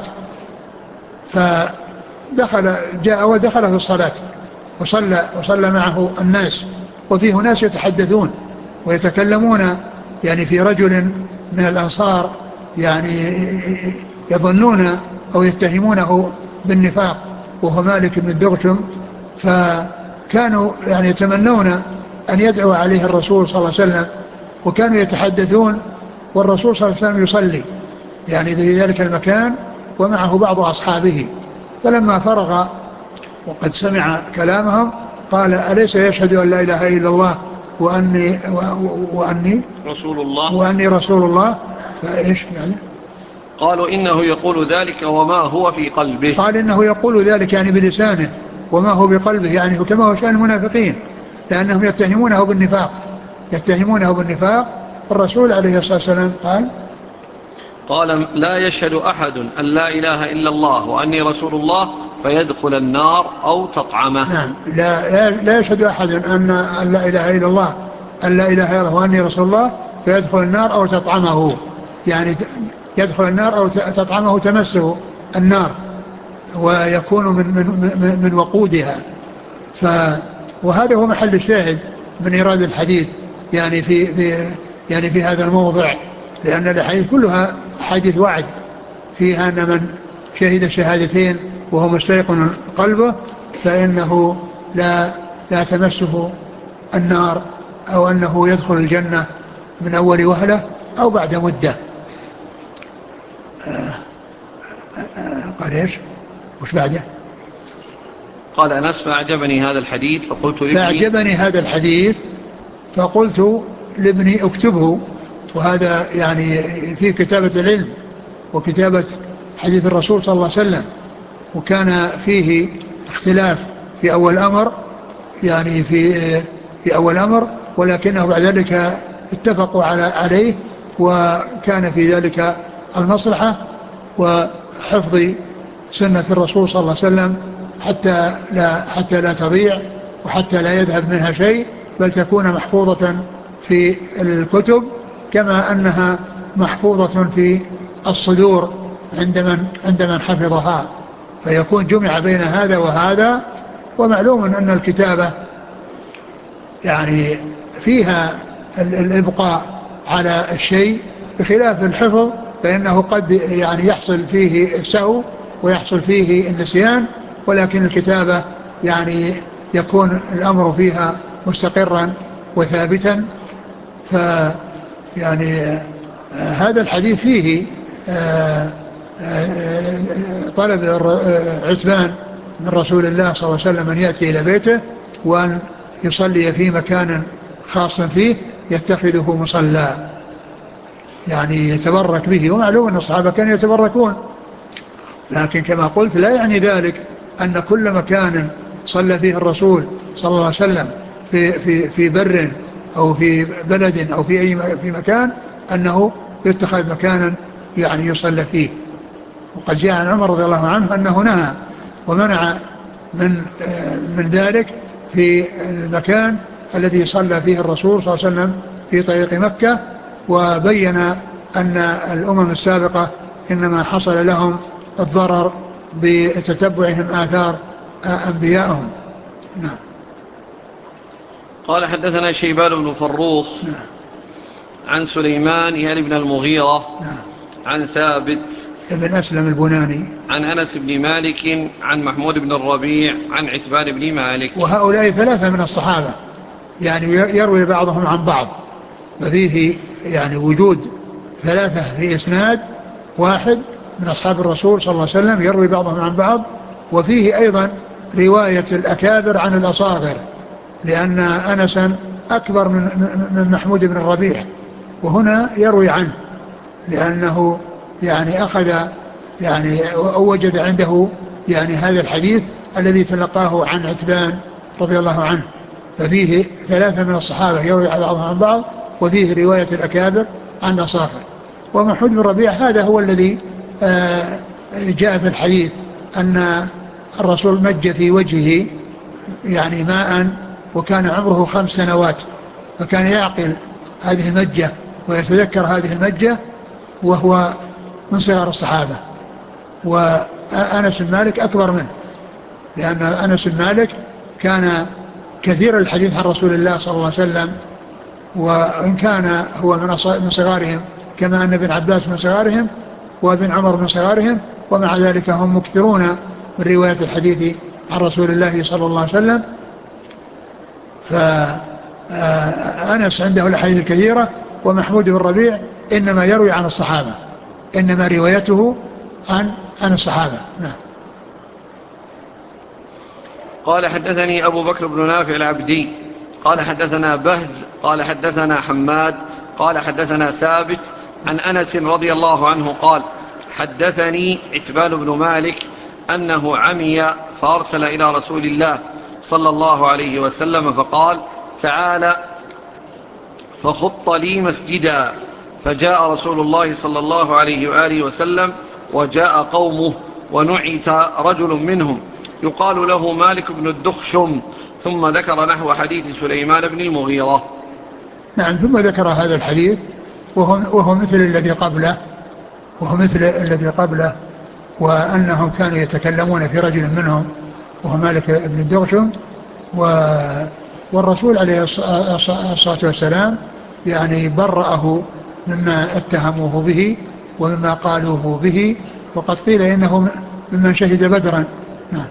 فدخل جاء ودخل في الصلاة وصلى وصلى معه الناس، وفيه ناس يتحدثون ويتكلمون يعني في رجل من الأنصار يعني يظنون أو يتهمونه بالنفاق وهو مالك بن الدغشم، فكانوا يعني يتمنون أن يدعو عليه الرسول صلى الله عليه وسلم، وكانوا يتحدثون والرسول صلى الله عليه وسلم يصلي يعني في ذلك المكان ومعه بعض أصحابه. فلما فرغ وقد سمع كلامهم قال: أليس يشهد أن لا إله إلا الله وأني, وأني رسول الله وأني رسول الله؟ فإيش يعني؟ قالوا: إنه يقول ذلك وما هو في قلبه. قال: إنه يقول ذلك يعني بلسانه وما هو بقلبه، يعني كما هو شأن المنافقين، لأنهم يتهمونه بالنفاق يتهمونه بالنفاق الرسول عليه الصلاة والسلام قال قال: لا يشهد أحد أن لا إله إلا الله وأني رسول الله فيدخل النار أو تطعمه. نعم، لا, لا يشهد أحد أن لا إله إلا الله أن لا إله إلا الله وأني رسول الله فيدخل النار أو تطعمه، يعني يدخل النار أو تطعمه تمسه النار ويكون من, من, من, من وقودها. ف وهذا هو محل الشاهد من إيراد الحديث يعني في, في يعني في هذا الموضع، لأن الحديث كلها حديث وعد فيها أن من شهد الشهادتين وهو مستيقن قلبه فإنه لا لا تمسه النار، أو أنه يدخل الجنة من أول وهلة أو بعد مدة. آه آه قال إيش وش بعده؟ قال أنس: فأعجبني هذا الحديث فقلت لابني فأعجبني هذا الحديث فقلت لابني اكتبه. وهذا يعني في كتابة العلم وكتابة حديث الرسول صلى الله عليه وسلم، وكان فيه اختلاف في أول الأمر، يعني في في أول الأمر، ولكنه بعد ذلك اتفقوا على عليه، وكان في ذلك المصلحة وحفظ سنة الرسول صلى الله عليه وسلم حتى لا حتى لا تضيع وحتى لا يذهب منها شيء، بل تكون محفوظة في الكتب كما أنها محفوظة في الصدور عند من عند من حفظها، فيكون جمع بين هذا وهذا. ومعلوم أن الكتابة يعني فيها الإبقاء على الشيء، بخلاف الحفظ فإنه قد يعني يحصل فيه سهو ويحصل فيه النسيان، ولكن الكتابة يعني يكون الأمر فيها مستقرا وثابتا. ف يعني آه هذا الحديث فيه آه آه طلب عتبان من رسول الله صلى الله عليه وسلم أن يأتي إلى بيته وأن يصلي في مكان خاص فيه يتخذه مصلى، يعني يتبرك به. ومعلوم أن الصحابة كانوا يتبركون، لكن كما قلت لا يعني ذلك أن كل مكان صلى فيه الرسول صلى الله عليه وسلم في, في, في بر أو في بلد أو في أي في مكان أنه يتخذ مكانا يعني يصلى فيه. وقد جاء عن عمر رضي الله عنه أنه نهى ومنع من من ذلك في المكان الذي صلى فيه الرسول صلى الله عليه وسلم في طريق مكة، وبين أن الأمم السابقة إنما حصل لهم الضرر بتتبعهم آثار أنبيائهم. نعم. قال حدثنا شيبان بن فروخ نعم. عن سليمان يعني بن المغيرة نعم. عن ثابت ابن أسلم البناني عن أنس بن مالك عن محمود بن الربيع عن عتبان بن مالك. وهؤلاء ثلاثة من الصحابة، يعني يروي بعضهم عن بعض، ففيه يعني وجود ثلاثة في إسناد واحد من أصحاب الرسول صلى الله عليه وسلم يروي بعضهم عن بعض. وفيه أيضا رواية الأكابر عن الأصاغر، لأن أنسا أكبر من من محمود بن الربيع، وهنا يروي عنه لأنه يعني أخذ يعني وجد عنده يعني هذا الحديث الذي تلقاه عن عتبان رضي الله عنه. ففيه ثلاثة من الصحابة يروي بعضهم عن بعض، وفيه رواية الأكابر عن أصاغر. ومحمود بن الربيع هذا هو الذي جاء في الحديث أن الرسول مج في وجهه يعني ماء وكان عمره خمس سنوات، فكان يعقل هذه المجة ويتذكر هذه المجة وهو من صغار الصحابة. وأنس بن مالك أكبر منه، لأن أنس بن مالك كان كثير الحديث عن رسول الله صلى الله عليه وسلم، وإن كان هو من صغارهم كما أن ابن عباس من صغارهم وابن عمر من صغارهم، ومع ذلك هم مكثرون من رواية الحديث عن رسول الله صلى الله عليه وسلم. فأنس عنده الحديث الكثيرة، ومحمود بن الربيع إنما يروي عن الصحابة، إنما روايته عن عن الصحابة. نعم. قال حدثني أبو بكر بن نافع العبدي قال حدثنا بهز قال حدثنا حماد قال حدثنا ثابت عن أنس رضي الله عنه قال حدثني عتبان بن مالك أنه عمي فأرسل إلى رسول الله صلى الله عليه وسلم فقال تعالى فخط لي مسجدا، فجاء رسول الله صلى الله عليه وآله وسلم وجاء قومه ونعت رجل منهم يقال له مالك بن الدخشم، ثم ذكر نحو حديث سليمان بن المغيرة. نعم. ثم ذكر هذا الحديث وهو, وهو مثل الذي قبله وهو مثل الذي قبله وأنهم كانوا يتكلمون في رجل منهم وهو مالك بن الدخشم، والرسول عليه الصلاة والسلام يعني برأه مما اتهموه به ومما قالوه به، وقد قيل إنه ممن شهد بدرا. نعم.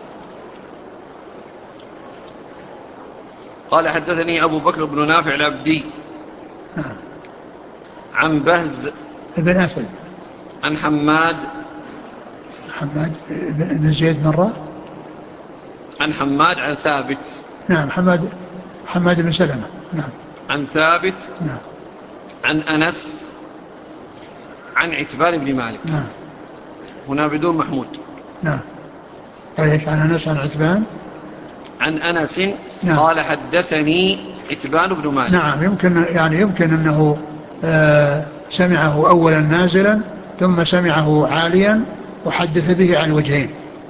قال حدثني أبو بكر بن نافع العبدي نعم. عن بهز ابن أسد عن حماد حماد بن زيد مرة عن حماد عن ثابت. نعم. حماد حماد بن سلمة. نعم. عن ثابت. نعم. عن أنس عن عتبان بن مالك. نعم. هنا بدون محمود. نعم. قال ايش عن أنس عن عتبان؟ عن أنس نعم. قال حدثني عتبان بن مالك. نعم يمكن يعني يمكن أنه آه سمعه أولا نازلا ثم سمعه عاليا وحدث به عن وجهين.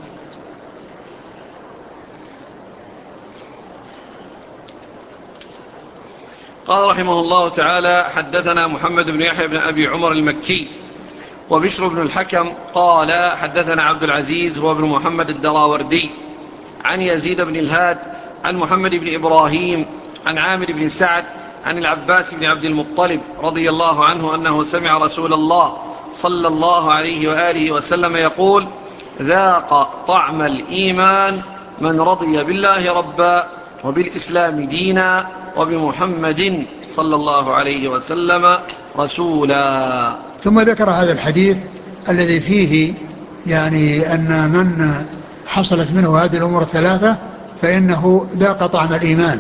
قال رحمه الله تعالى حدثنا محمد بن يحيى بن أبي عمر المكي وبشر بن الحكم قال حدثنا عبد العزيز هو ابن محمد الدراوردي عن يزيد بن الهاد عن محمد بن إبراهيم عن عامر بن سعد عن العباس بن عبد المطلب رضي الله عنه أنه سمع رسول الله صلى الله عليه وآله وسلم يقول ذاق طعم الإيمان من رضي بالله ربا وبالإسلام دينا وبمحمد صلى الله عليه وسلم رسولا. ثم ذكر هذا الحديث الذي فيه يعني أن من حصلت منه هذه الأمور الثلاثة فإنه ذاق طعم الإيمان.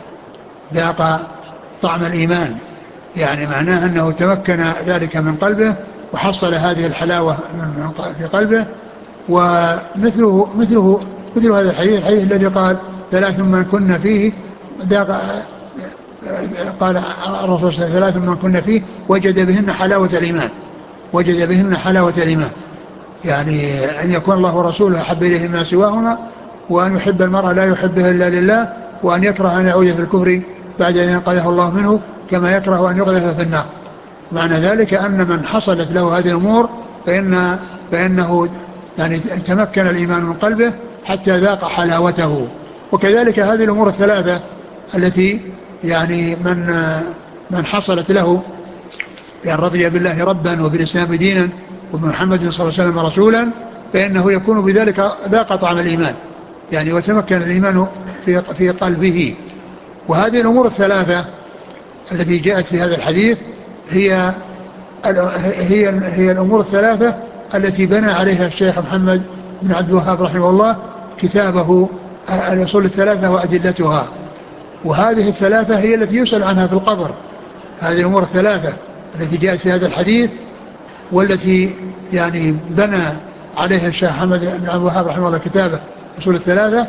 ذاق طعم الإيمان يعني معناه أنه تمكن ذلك من قلبه وحصل هذه الحلاوة في قلبه. ومثله مثله مثل هذا الحديث الحديث الذي قال ثلاث من كنا فيه ذاق قال الرسول صلى الله عليه وسلم ثلاث من كنا فيه وجد بهن حلاوة الإيمان وجد بهن حلاوة الإيمان يعني أن يكون الله ورسوله أحب إليه ما سواهما وأن يحب المرء لا يحبه إلا لله وأن يكره أن يعود في الكفر بعد أن ينقذه الله منه كما يكره أن يقذف في النار. معنى ذلك أن من حصلت له هذه الأمور فإن فإنه يعني تمكن الإيمان من قلبه حتى ذاق حلاوته. وكذلك هذه الأمور الثلاثة التي يعني من من حصلت له بأن رضي بالله ربا وبالإسلام دينا وبمحمد صلى الله عليه وسلم رسولا فإنه يكون بذلك ذاق طعم الإيمان يعني وتمكن الإيمان في في قلبه. وهذه الأمور الثلاثة التي جاءت في هذا الحديث هي هي هي الأمور الثلاثة التي بنى عليها الشيخ محمد بن عبد الوهاب رحمه الله كتابه الأصول الثلاثة وأدلتها. وهذه الثلاثة هي التي يسأل عنها في القبر. هذه الأمور الثلاثة التي جاءت في هذا الحديث والتي يعني بنى عليها الشيخ محمد بن عبد الوهاب رحمه الله كتابه الأصول الثلاثة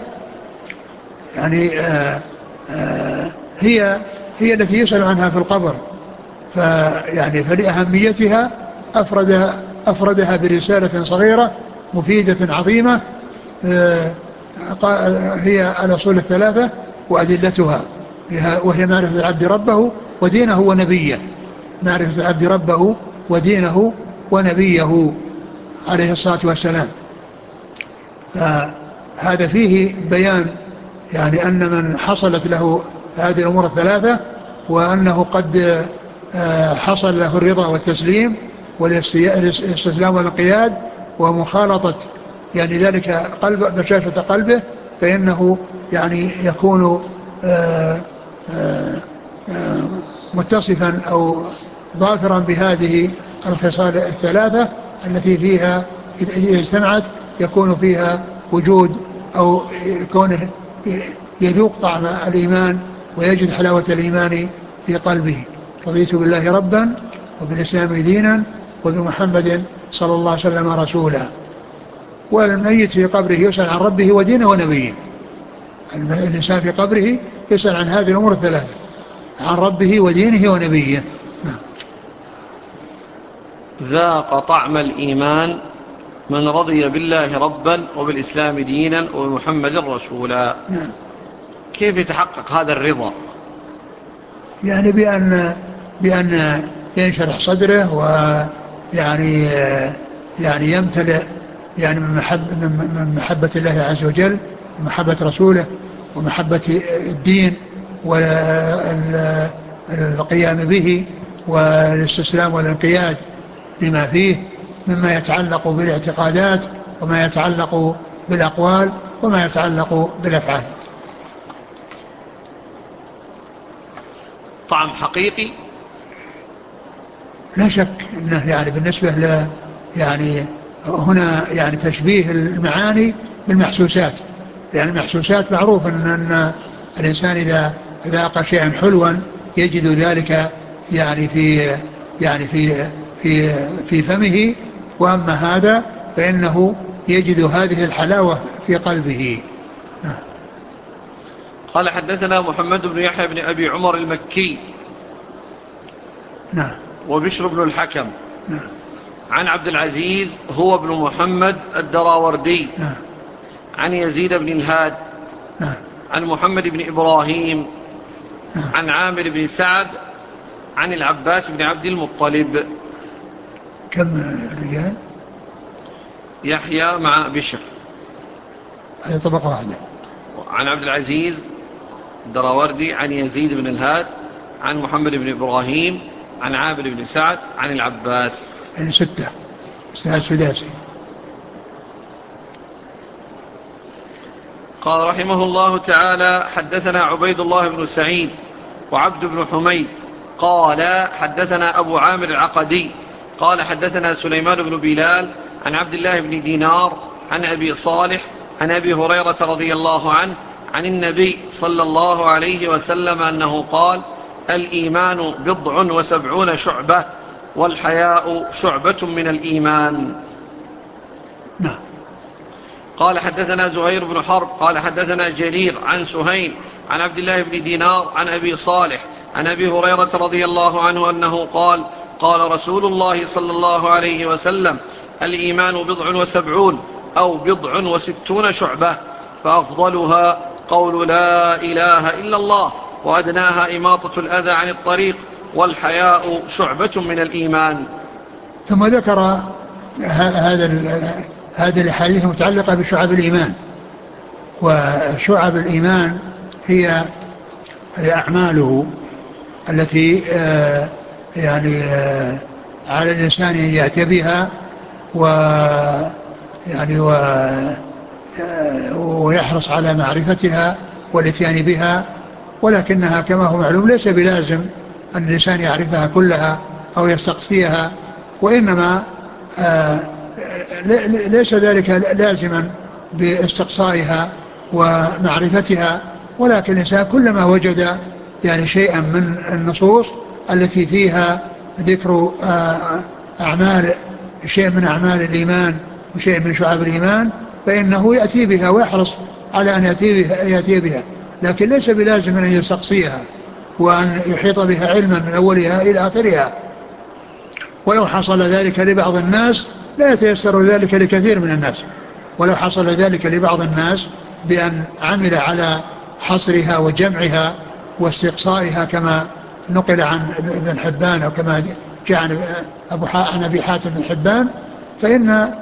يعني آآ آآ هي هي التي يسأل عنها في القبر. فيعني فلأهميتها أفرد أفردها برسالة صغيرة مفيدة عظيمة هي الأصول الثلاثة وأدلتها وهي معرفة العبد ربه ودينه ونبيه. معرفة العبد ربه ودينه ونبيه عليه الصلاة والسلام. فهذا فيه بيان يعني أن من حصلت له هذه الأمور الثلاثة وأنه قد حصل له الرضا والتسليم والاستسلام والانقياد ومخالطة يعني ذلك قلب بشاشة قلبه فإنه يعني يكون آآ آآ متصفا أو ظافرا بهذه الخصال الثلاثة التي فيها إذا اجتمعت يكون فيها وجود أو كونه يذوق طعم الإيمان ويجد حلاوة الإيمان في قلبه. رضيت بالله ربا وبالإسلام دينا وبمحمد صلى الله عليه وسلم رسولا. والميت في قبره يسأل عن ربه ودينه ونبيه. الإنسان في قبره يسأل عن هذه الأمور الثلاثة عن ربه ودينه ونبيه. ذاق طعم الإيمان من رضي بالله ربا وبالإسلام دينا وبمحمد رسولا. نعم. كيف يتحقق هذا الرضا؟ يعني بأن بأن ينشرح صدره ويعني يعني يمتلئ يعني من محبة من محبة الله عز وجل ومحبة رسوله ومحبة الدين والقيام به والاستسلام والانقياد لما فيه مما يتعلق بالاعتقادات وما يتعلق بالأقوال وما يتعلق بالأفعال. طعم حقيقي لا شك انه يعني بالنسبة ل يعني هنا يعني تشبيه المعاني بالمحسوسات. يعني المحسوسات معروف ان, أن الانسان اذا ذاق شيئا حلوا يجد ذلك يعني في يعني في في في فمه. واما هذا فانه يجد هذه الحلاوة في قلبه. قال حدثنا محمد بن يحيى بن أبي عمر المكي. نعم. وبشر بن الحكم. نعم. عن عبد العزيز هو بن محمد الدراوردي. نعم. عن يزيد بن الهاد. نعم. عن محمد بن إبراهيم. نعم. عن عامر بن سعد عن العباس بن عبد المطلب. كم رجال؟ يحيى مع بشر، هذه طبقة واحدة. عن عبد العزيز الدراوردي عن يزيد بن الهاد عن محمد بن إبراهيم عن عامر بن سعد عن العباس. يعني ستة، اسناد سداسي. قال رحمه الله تعالى حدثنا عبيد الله بن سعيد وعبد بن حميد قال حدثنا أبو عامر العقدي قال حدثنا سليمان بن بلال عن عبد الله بن دينار عن أبي صالح عن أبي هريرة رضي الله عنه عن النبي صلى الله عليه وسلم أنه قال: الإيمان بضع وسبعون شعبة والحياء شعبة من الإيمان. نعم. قال حدثنا زهير بن حرب قال حدثنا جرير عن سهيل عن عبد الله بن دينار عن أبي صالح عن أبي هريرة رضي الله عنه أنه قال: قال رسول الله صلى الله عليه وسلم: الإيمان بضع وسبعون أو بضع وستون شعبة، فأفضلها قول لا إله إلا الله، وأدناها إماطة الأذى عن الطريق، والحياء شعبة من الإيمان. ثم ذكر هذا هذه الأحاديث المتعلقة بشعب الإيمان. وشعب الإيمان هي أعماله التي يعني على الإنسان أن يأتي بها و يعني و ويحرص على معرفتها والاتيان بها، ولكنها كما هو معلوم ليس بلازم أن الإنسان يعرفها كلها أو يستقصيها، وإنما ليس ذلك لازما باستقصائها ومعرفتها، ولكن الإنسان كلما وجد يعني شيئا من النصوص التي فيها ذكر أعمال شيء من أعمال الإيمان وشيء من شعب الإيمان فإنه يأتي بها ويحرص على أن يأتي بها, يأتي بها لكن ليس بلازم أن يستقصيها وأن يحيط بها علما من أولها إلى آخرها. ولو حصل ذلك لبعض الناس لا يتيسر ذلك لكثير من الناس، ولو حصل ذلك لبعض الناس بأن عمل على حصرها وجمعها واستقصائها كما نقل عن ابن حبان أو كما جاء عن أبي حاتم بن حبان، فإن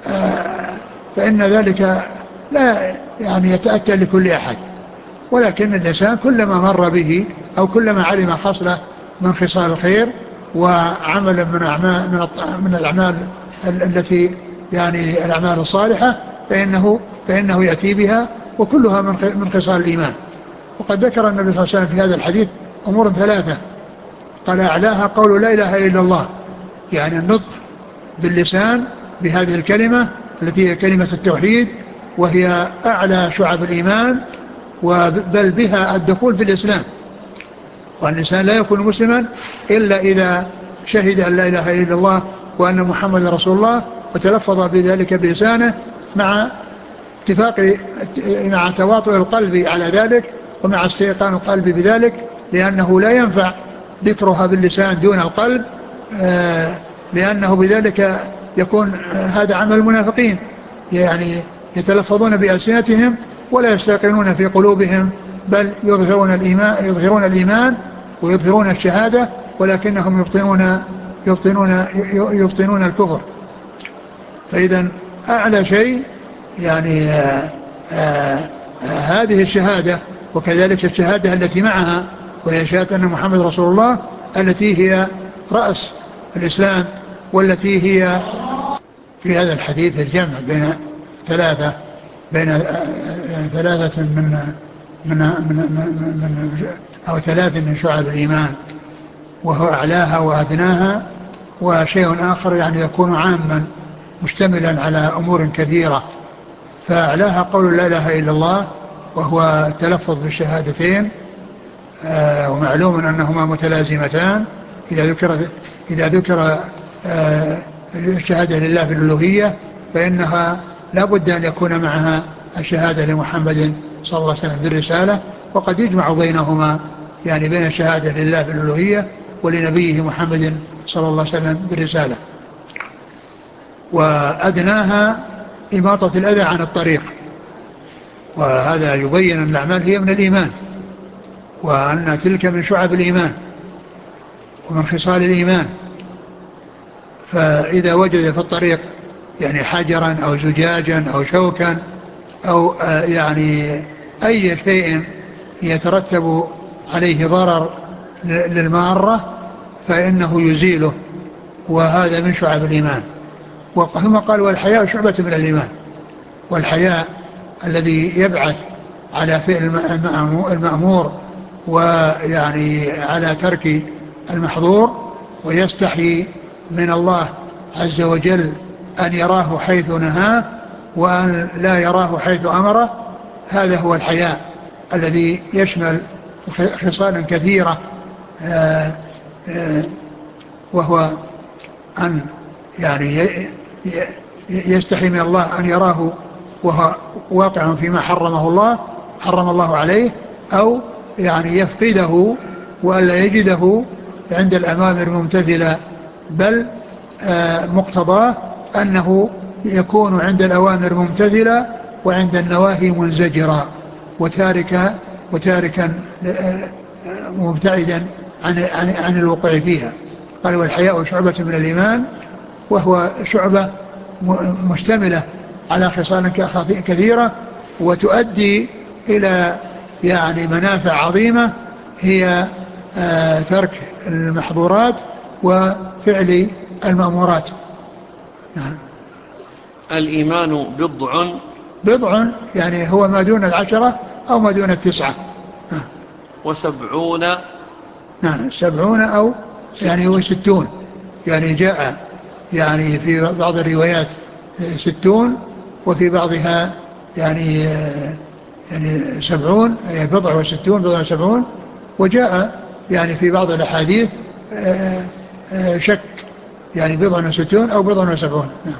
فإن ذلك لا يعني يتأتى لكل أحد، ولكن الإنسان كلما مر به أو كلما علم خصلة من خصال الخير وعمل من أعمال من الأعمال التي يعني الأعمال الصالحة فإنه فإنه يأتي بها، وكلها من خصال الإيمان. وقد ذكر النبي صلى الله عليه وسلم في هذا الحديث أمور ثلاثة، قال أعلاها قول لا إله إلا الله، يعني النطق باللسان بهذه الكلمة التي هي كلمة التوحيد، وهي أعلى شعب الإيمان، بل بها الدخول في الإسلام. والإنسان لا يكون مسلما إلا إذا شهد أن لا إله إلا الله وأن محمد رسول الله وتلفظ بذلك بلسانه مع اتفاق مع تواطؤ القلب على ذلك ومع استيقان القلب بذلك، لأنه لا ينفع ذكرها باللسان دون القلب، لأنه بذلك يكون هذا عمل المنافقين، يعني يتلفظون بألسنتهم ولا يستيقنون في قلوبهم، بل يظهرون الإيمان يظهرون الإيمان ويظهرون الشهادة، ولكنهم يبطنون يبطنون يبطنون الكفر. فإذا أعلى شيء يعني آآ آآ هذه الشهادة، وكذلك الشهادة التي معها وهي شهادة أن محمد رسول الله التي هي رأس الإسلام، والتي هي في هذا الحديث الجمع بين ثلاثة بين ثلاثة من من من من أو ثلاثة من شعب الإيمان، وهو أعلاها وأدناها، وشيء آخر يعني يكون عاما مشتملا على أمور كثيرة. فأعلاها قول لا إله إلا الله، وهو تلفظ بالشهادتين، آه ومعلوم أنهما متلازمتان. إذا ذكر إذا ذكر آه الشهادة لله بالألوهية فإنها لا بد أن يكون معها الشهادة لمحمد صلى الله عليه وسلم بالرسالة، وقد يجمع بينهما، يعني بين الشهادة لله بالألوهية ولنبيه محمد صلى الله عليه وسلم بالرسالة. وأدناها إماطة الأذى عن الطريق، وهذا يبين أن الأعمال هي من الإيمان، وأن تلك من شعب الإيمان ومن خصال الإيمان. فإذا وجد في الطريق يعني حجرا أو زجاجا أو شوكا أو يعني أي شيء يترتب عليه ضرر للمارة فإنه يزيله، وهذا من شعب الإيمان. ثم قال والحياء شعبة من الإيمان، والحياء الذي يبعث على فعل المأمور ويعني على ترك المحظور، ويستحي من الله عز وجل أن يراه حيث نهاه وأن لا يراه حيث أمره. هذا هو الحياء الذي يشمل خصالا كثيرة، آآ آآ وهو أن يعني يستحي من الله أن يراه وهو واقع فيما حرمه الله حرم الله عليه، أو يعني يفقده وألا يجده عند الأوامر ممتثلا، بل مقتضاه أنه يكون عند الأوامر ممتثلا وعند النواهي منزجرا وتاركا وتاركا مبتعدا عن, عن, عن الوقوع فيها. قال والحياء شعبة من الإيمان، وهو شعبة مشتملة على خصال كثيرة وتؤدي إلى يعني منافع عظيمة، هي ترك المحظورات وفعل المأمورات. نعم. الإيمان بضع بضع يعني هو ما دون العشرة أو ما دون التسعة. نعم. وسبعون. نعم سبعون أو يعني هو ستون، يعني جاء يعني في بعض الروايات ستون وفي بعضها يعني يعني سبعون، يعني بضع وستون بضع وسبعون. وجاء يعني في بعض الأحاديث شك يعني بضع وستون أو بضع وسبعون. نعم.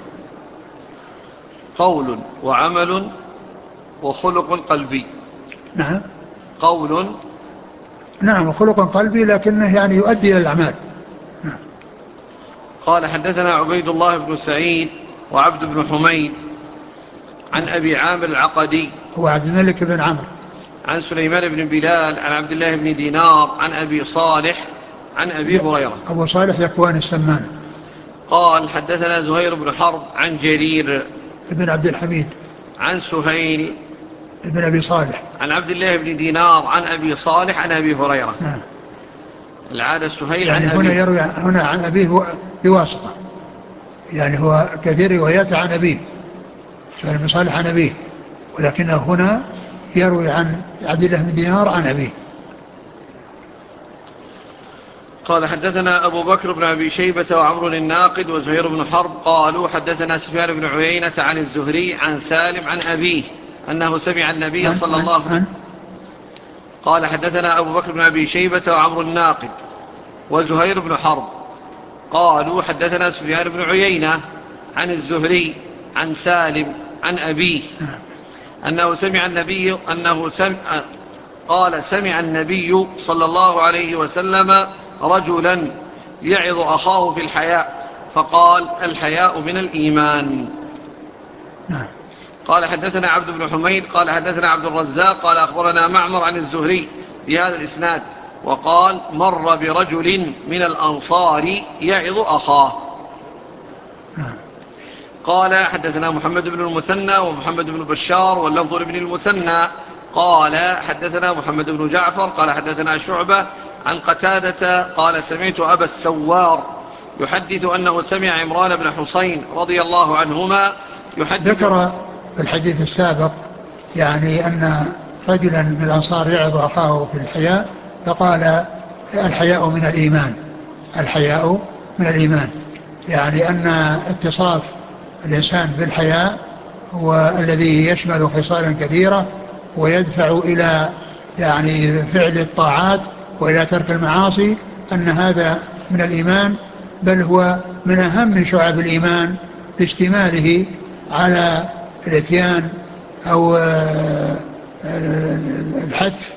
قول وعمل وخلق قلبي. نعم. قول نعم وخلق قلبي لكنه يعني يؤدي إلى الأعمال. نعم. قال حدثنا عبيد الله بن سعيد وعبد بن حميد عن أبي عامر العقدي هو عبد الملك بن عمرو عن سليمان بن بلال عن عبد الله بن دينار عن أبي صالح عن أبي هريرة. أبو صالح ذكوان السمان. قال حدثنا زهير بن حرب عن جرير ابن عبد الحميد عن سهيل ابن أبي صالح عن عبد الله بن دينار عن أبي صالح عن أبي هريرة. نعم. العادة سهيل يعني عن هنا أبيه، يروي هنا عن أبيه بواسطة، يعني هو كثير رواياته عن أبيه سهيل بن صالح عن أبيه، ولكنه هنا يروي عن عبد الله بن دينار عن أبيه. قال حدثنا أبو بكر بن أبي شيبة وعمر الناقد وزهير بن حرب قالوا حدثنا سفيان بن عيينة عن الزهري عن سالم عن أبيه أنه سمع النبي عن صلى عن الله عليه عن وسلم. قال حدثنا أبو بكر بن أبي شيبة وعمر الناقد وزهير بن حرب قالوا حدثنا سفيان بن عيينة عن الزهري عن سالم عن أبيه أنه سمع النبي أنه سمع قال سمع النبي صلى الله عليه وسلم رجلا يعظ أخاه في الحياء فقال الحياء من الإيمان. نعم. قال حدثنا عبد بن حميد قال حدثنا عبد الرزاق قال أخبرنا معمر عن الزهري بهذا الإسناد وقال مر برجل من الأنصار يعظ أخاه. نعم. قال حدثنا محمد بن المثنى ومحمد بن بشار واللفظ لابن المثنى قال حدثنا محمد بن جعفر قال حدثنا شعبة عن قتادة قال سمعت أبا السوار يحدث أنه سمع عمران بن حسين رضي الله عنهما يحدث. ذكر في الحديث السابق يعني أن رجلا من الأنصار يعظ أخاه في الحياء فقال الحياء من الإيمان، الحياء من الإيمان، يعني أن اتصاف الإنسان بالحياء والذي يشمل خصالا كثيرة ويدفع إلى يعني فعل الطاعات وإلى ترك المعاصي، أن هذا من الإيمان، بل هو من أهم شعب الإيمان لاشتماله على الاتيان أو الحث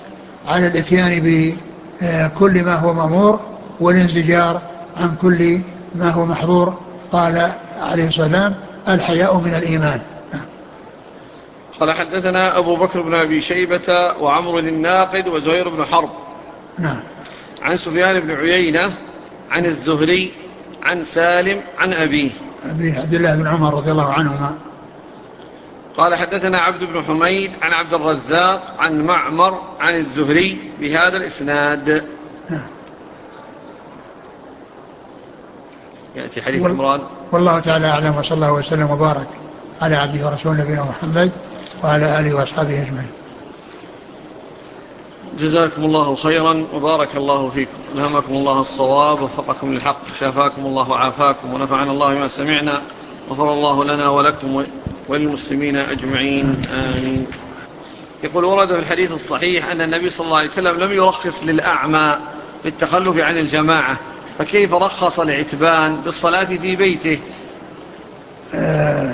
على الاتيان بكل ما هو مأمور والانزجار عن كل ما هو محظور. قال عليه الصلاة والسلام: الحياء من الإيمان. قال: حدثنا أبو بكر بن أبي شيبة وعمر الناقد وزهير بن حرب. نعم. عن سفيان بن عيينة عن الزهري عن سالم عن أبيه أبيه عبد الله بن عمر رضي الله عنهما. قال: حدثنا عبد بن حميد عن عبد الرزاق عن معمر عن الزهري بهذا الإسناد. نعم. يأتي حديث عمران. والله تعالى أعلم، وصلى الله وسلم وبارك على عبده ورسوله نبينا محمد وعلى آله وأصحابه أجمعين. جزاكم الله خيرا وبارك الله فيكم، ألهمكم الله الصواب ووفقكم للحق، شافاكم الله وعافاكم ونفعنا الله ما سمعنا، غفر الله لنا ولكم وللمسلمين أجمعين، آمين. يقول: ورد في الحديث الصحيح أن النبي صلى الله عليه وسلم لم يرخص للأعمى في التخلف عن الجماعة، فكيف رخص العتبان بالصلاة في بيته؟ آه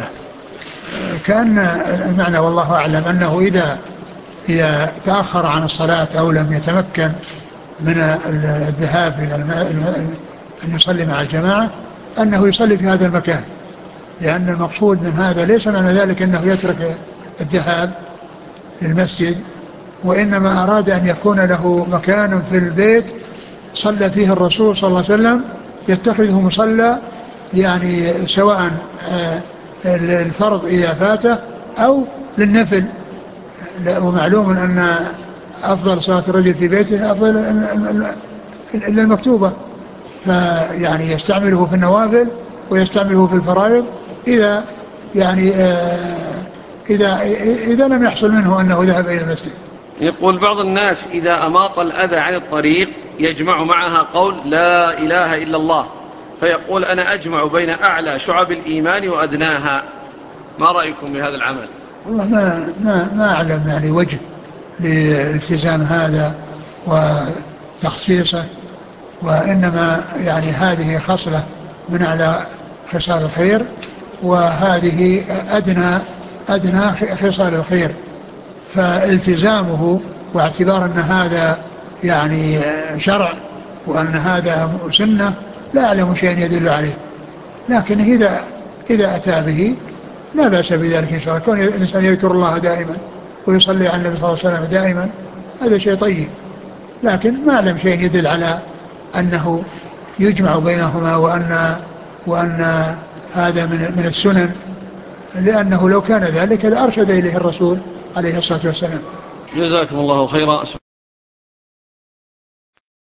كان المعنى والله أعلم أنه إذا إذا تأخر عن الصلاة أو لم يتمكن من الذهاب إلى أن يصلي مع الجماعة أنه يصلي في هذا المكان، لأن المقصود من هذا ليس معنى ذلك أنه يترك الذهاب للمسجد، وإنما أراد أن يكون له مكان في البيت صلى فيه الرسول صلى الله عليه وسلم، يتخذه مصلى، يعني سواء الفرض إذا فاته أو للنفل. ومعلوم أن أفضل صلاة الرجل في بيته أفضل إلا المكتوبة، فيعني يستعمله في النوافل ويستعمله في الفرائض إذا يعني إذا إذا لم يحصل منه أنه ذهب إلى المسجد. يقول: بعض الناس إذا أماط الأذى عن الطريق يجمع معها قول لا إله إلا الله، فيقول: أنا أجمع بين أعلى شعب الإيمان وأدناها، ما رأيكم بهذا العمل؟ والله ما ما ما أعلم يعني وجه لالتزام هذا وتخصيصه، وإنما يعني هذه خصلة من أعلى خصال الخير، وهذه أدنى أدنى خصال الخير، فالتزامه واعتبار أن هذا يعني شرع وأن هذا سنة لا أعلم شيئا يدل عليه، لكن إذا إذا أتى به لا بأس بذلك إن شاء الله. كون الإنسان يذكر الله دائما ويصلي على النبي صلى الله عليه وسلم دائما هذا شيء طيب، لكن ما أعلم شيء يدل على أنه يجمع بينهما وأن وأن هذا من من السنن، لأنه لو كان ذلك لأرشد إليه الرسول عليه الصلاة والسلام. جزاكم الله خيرا.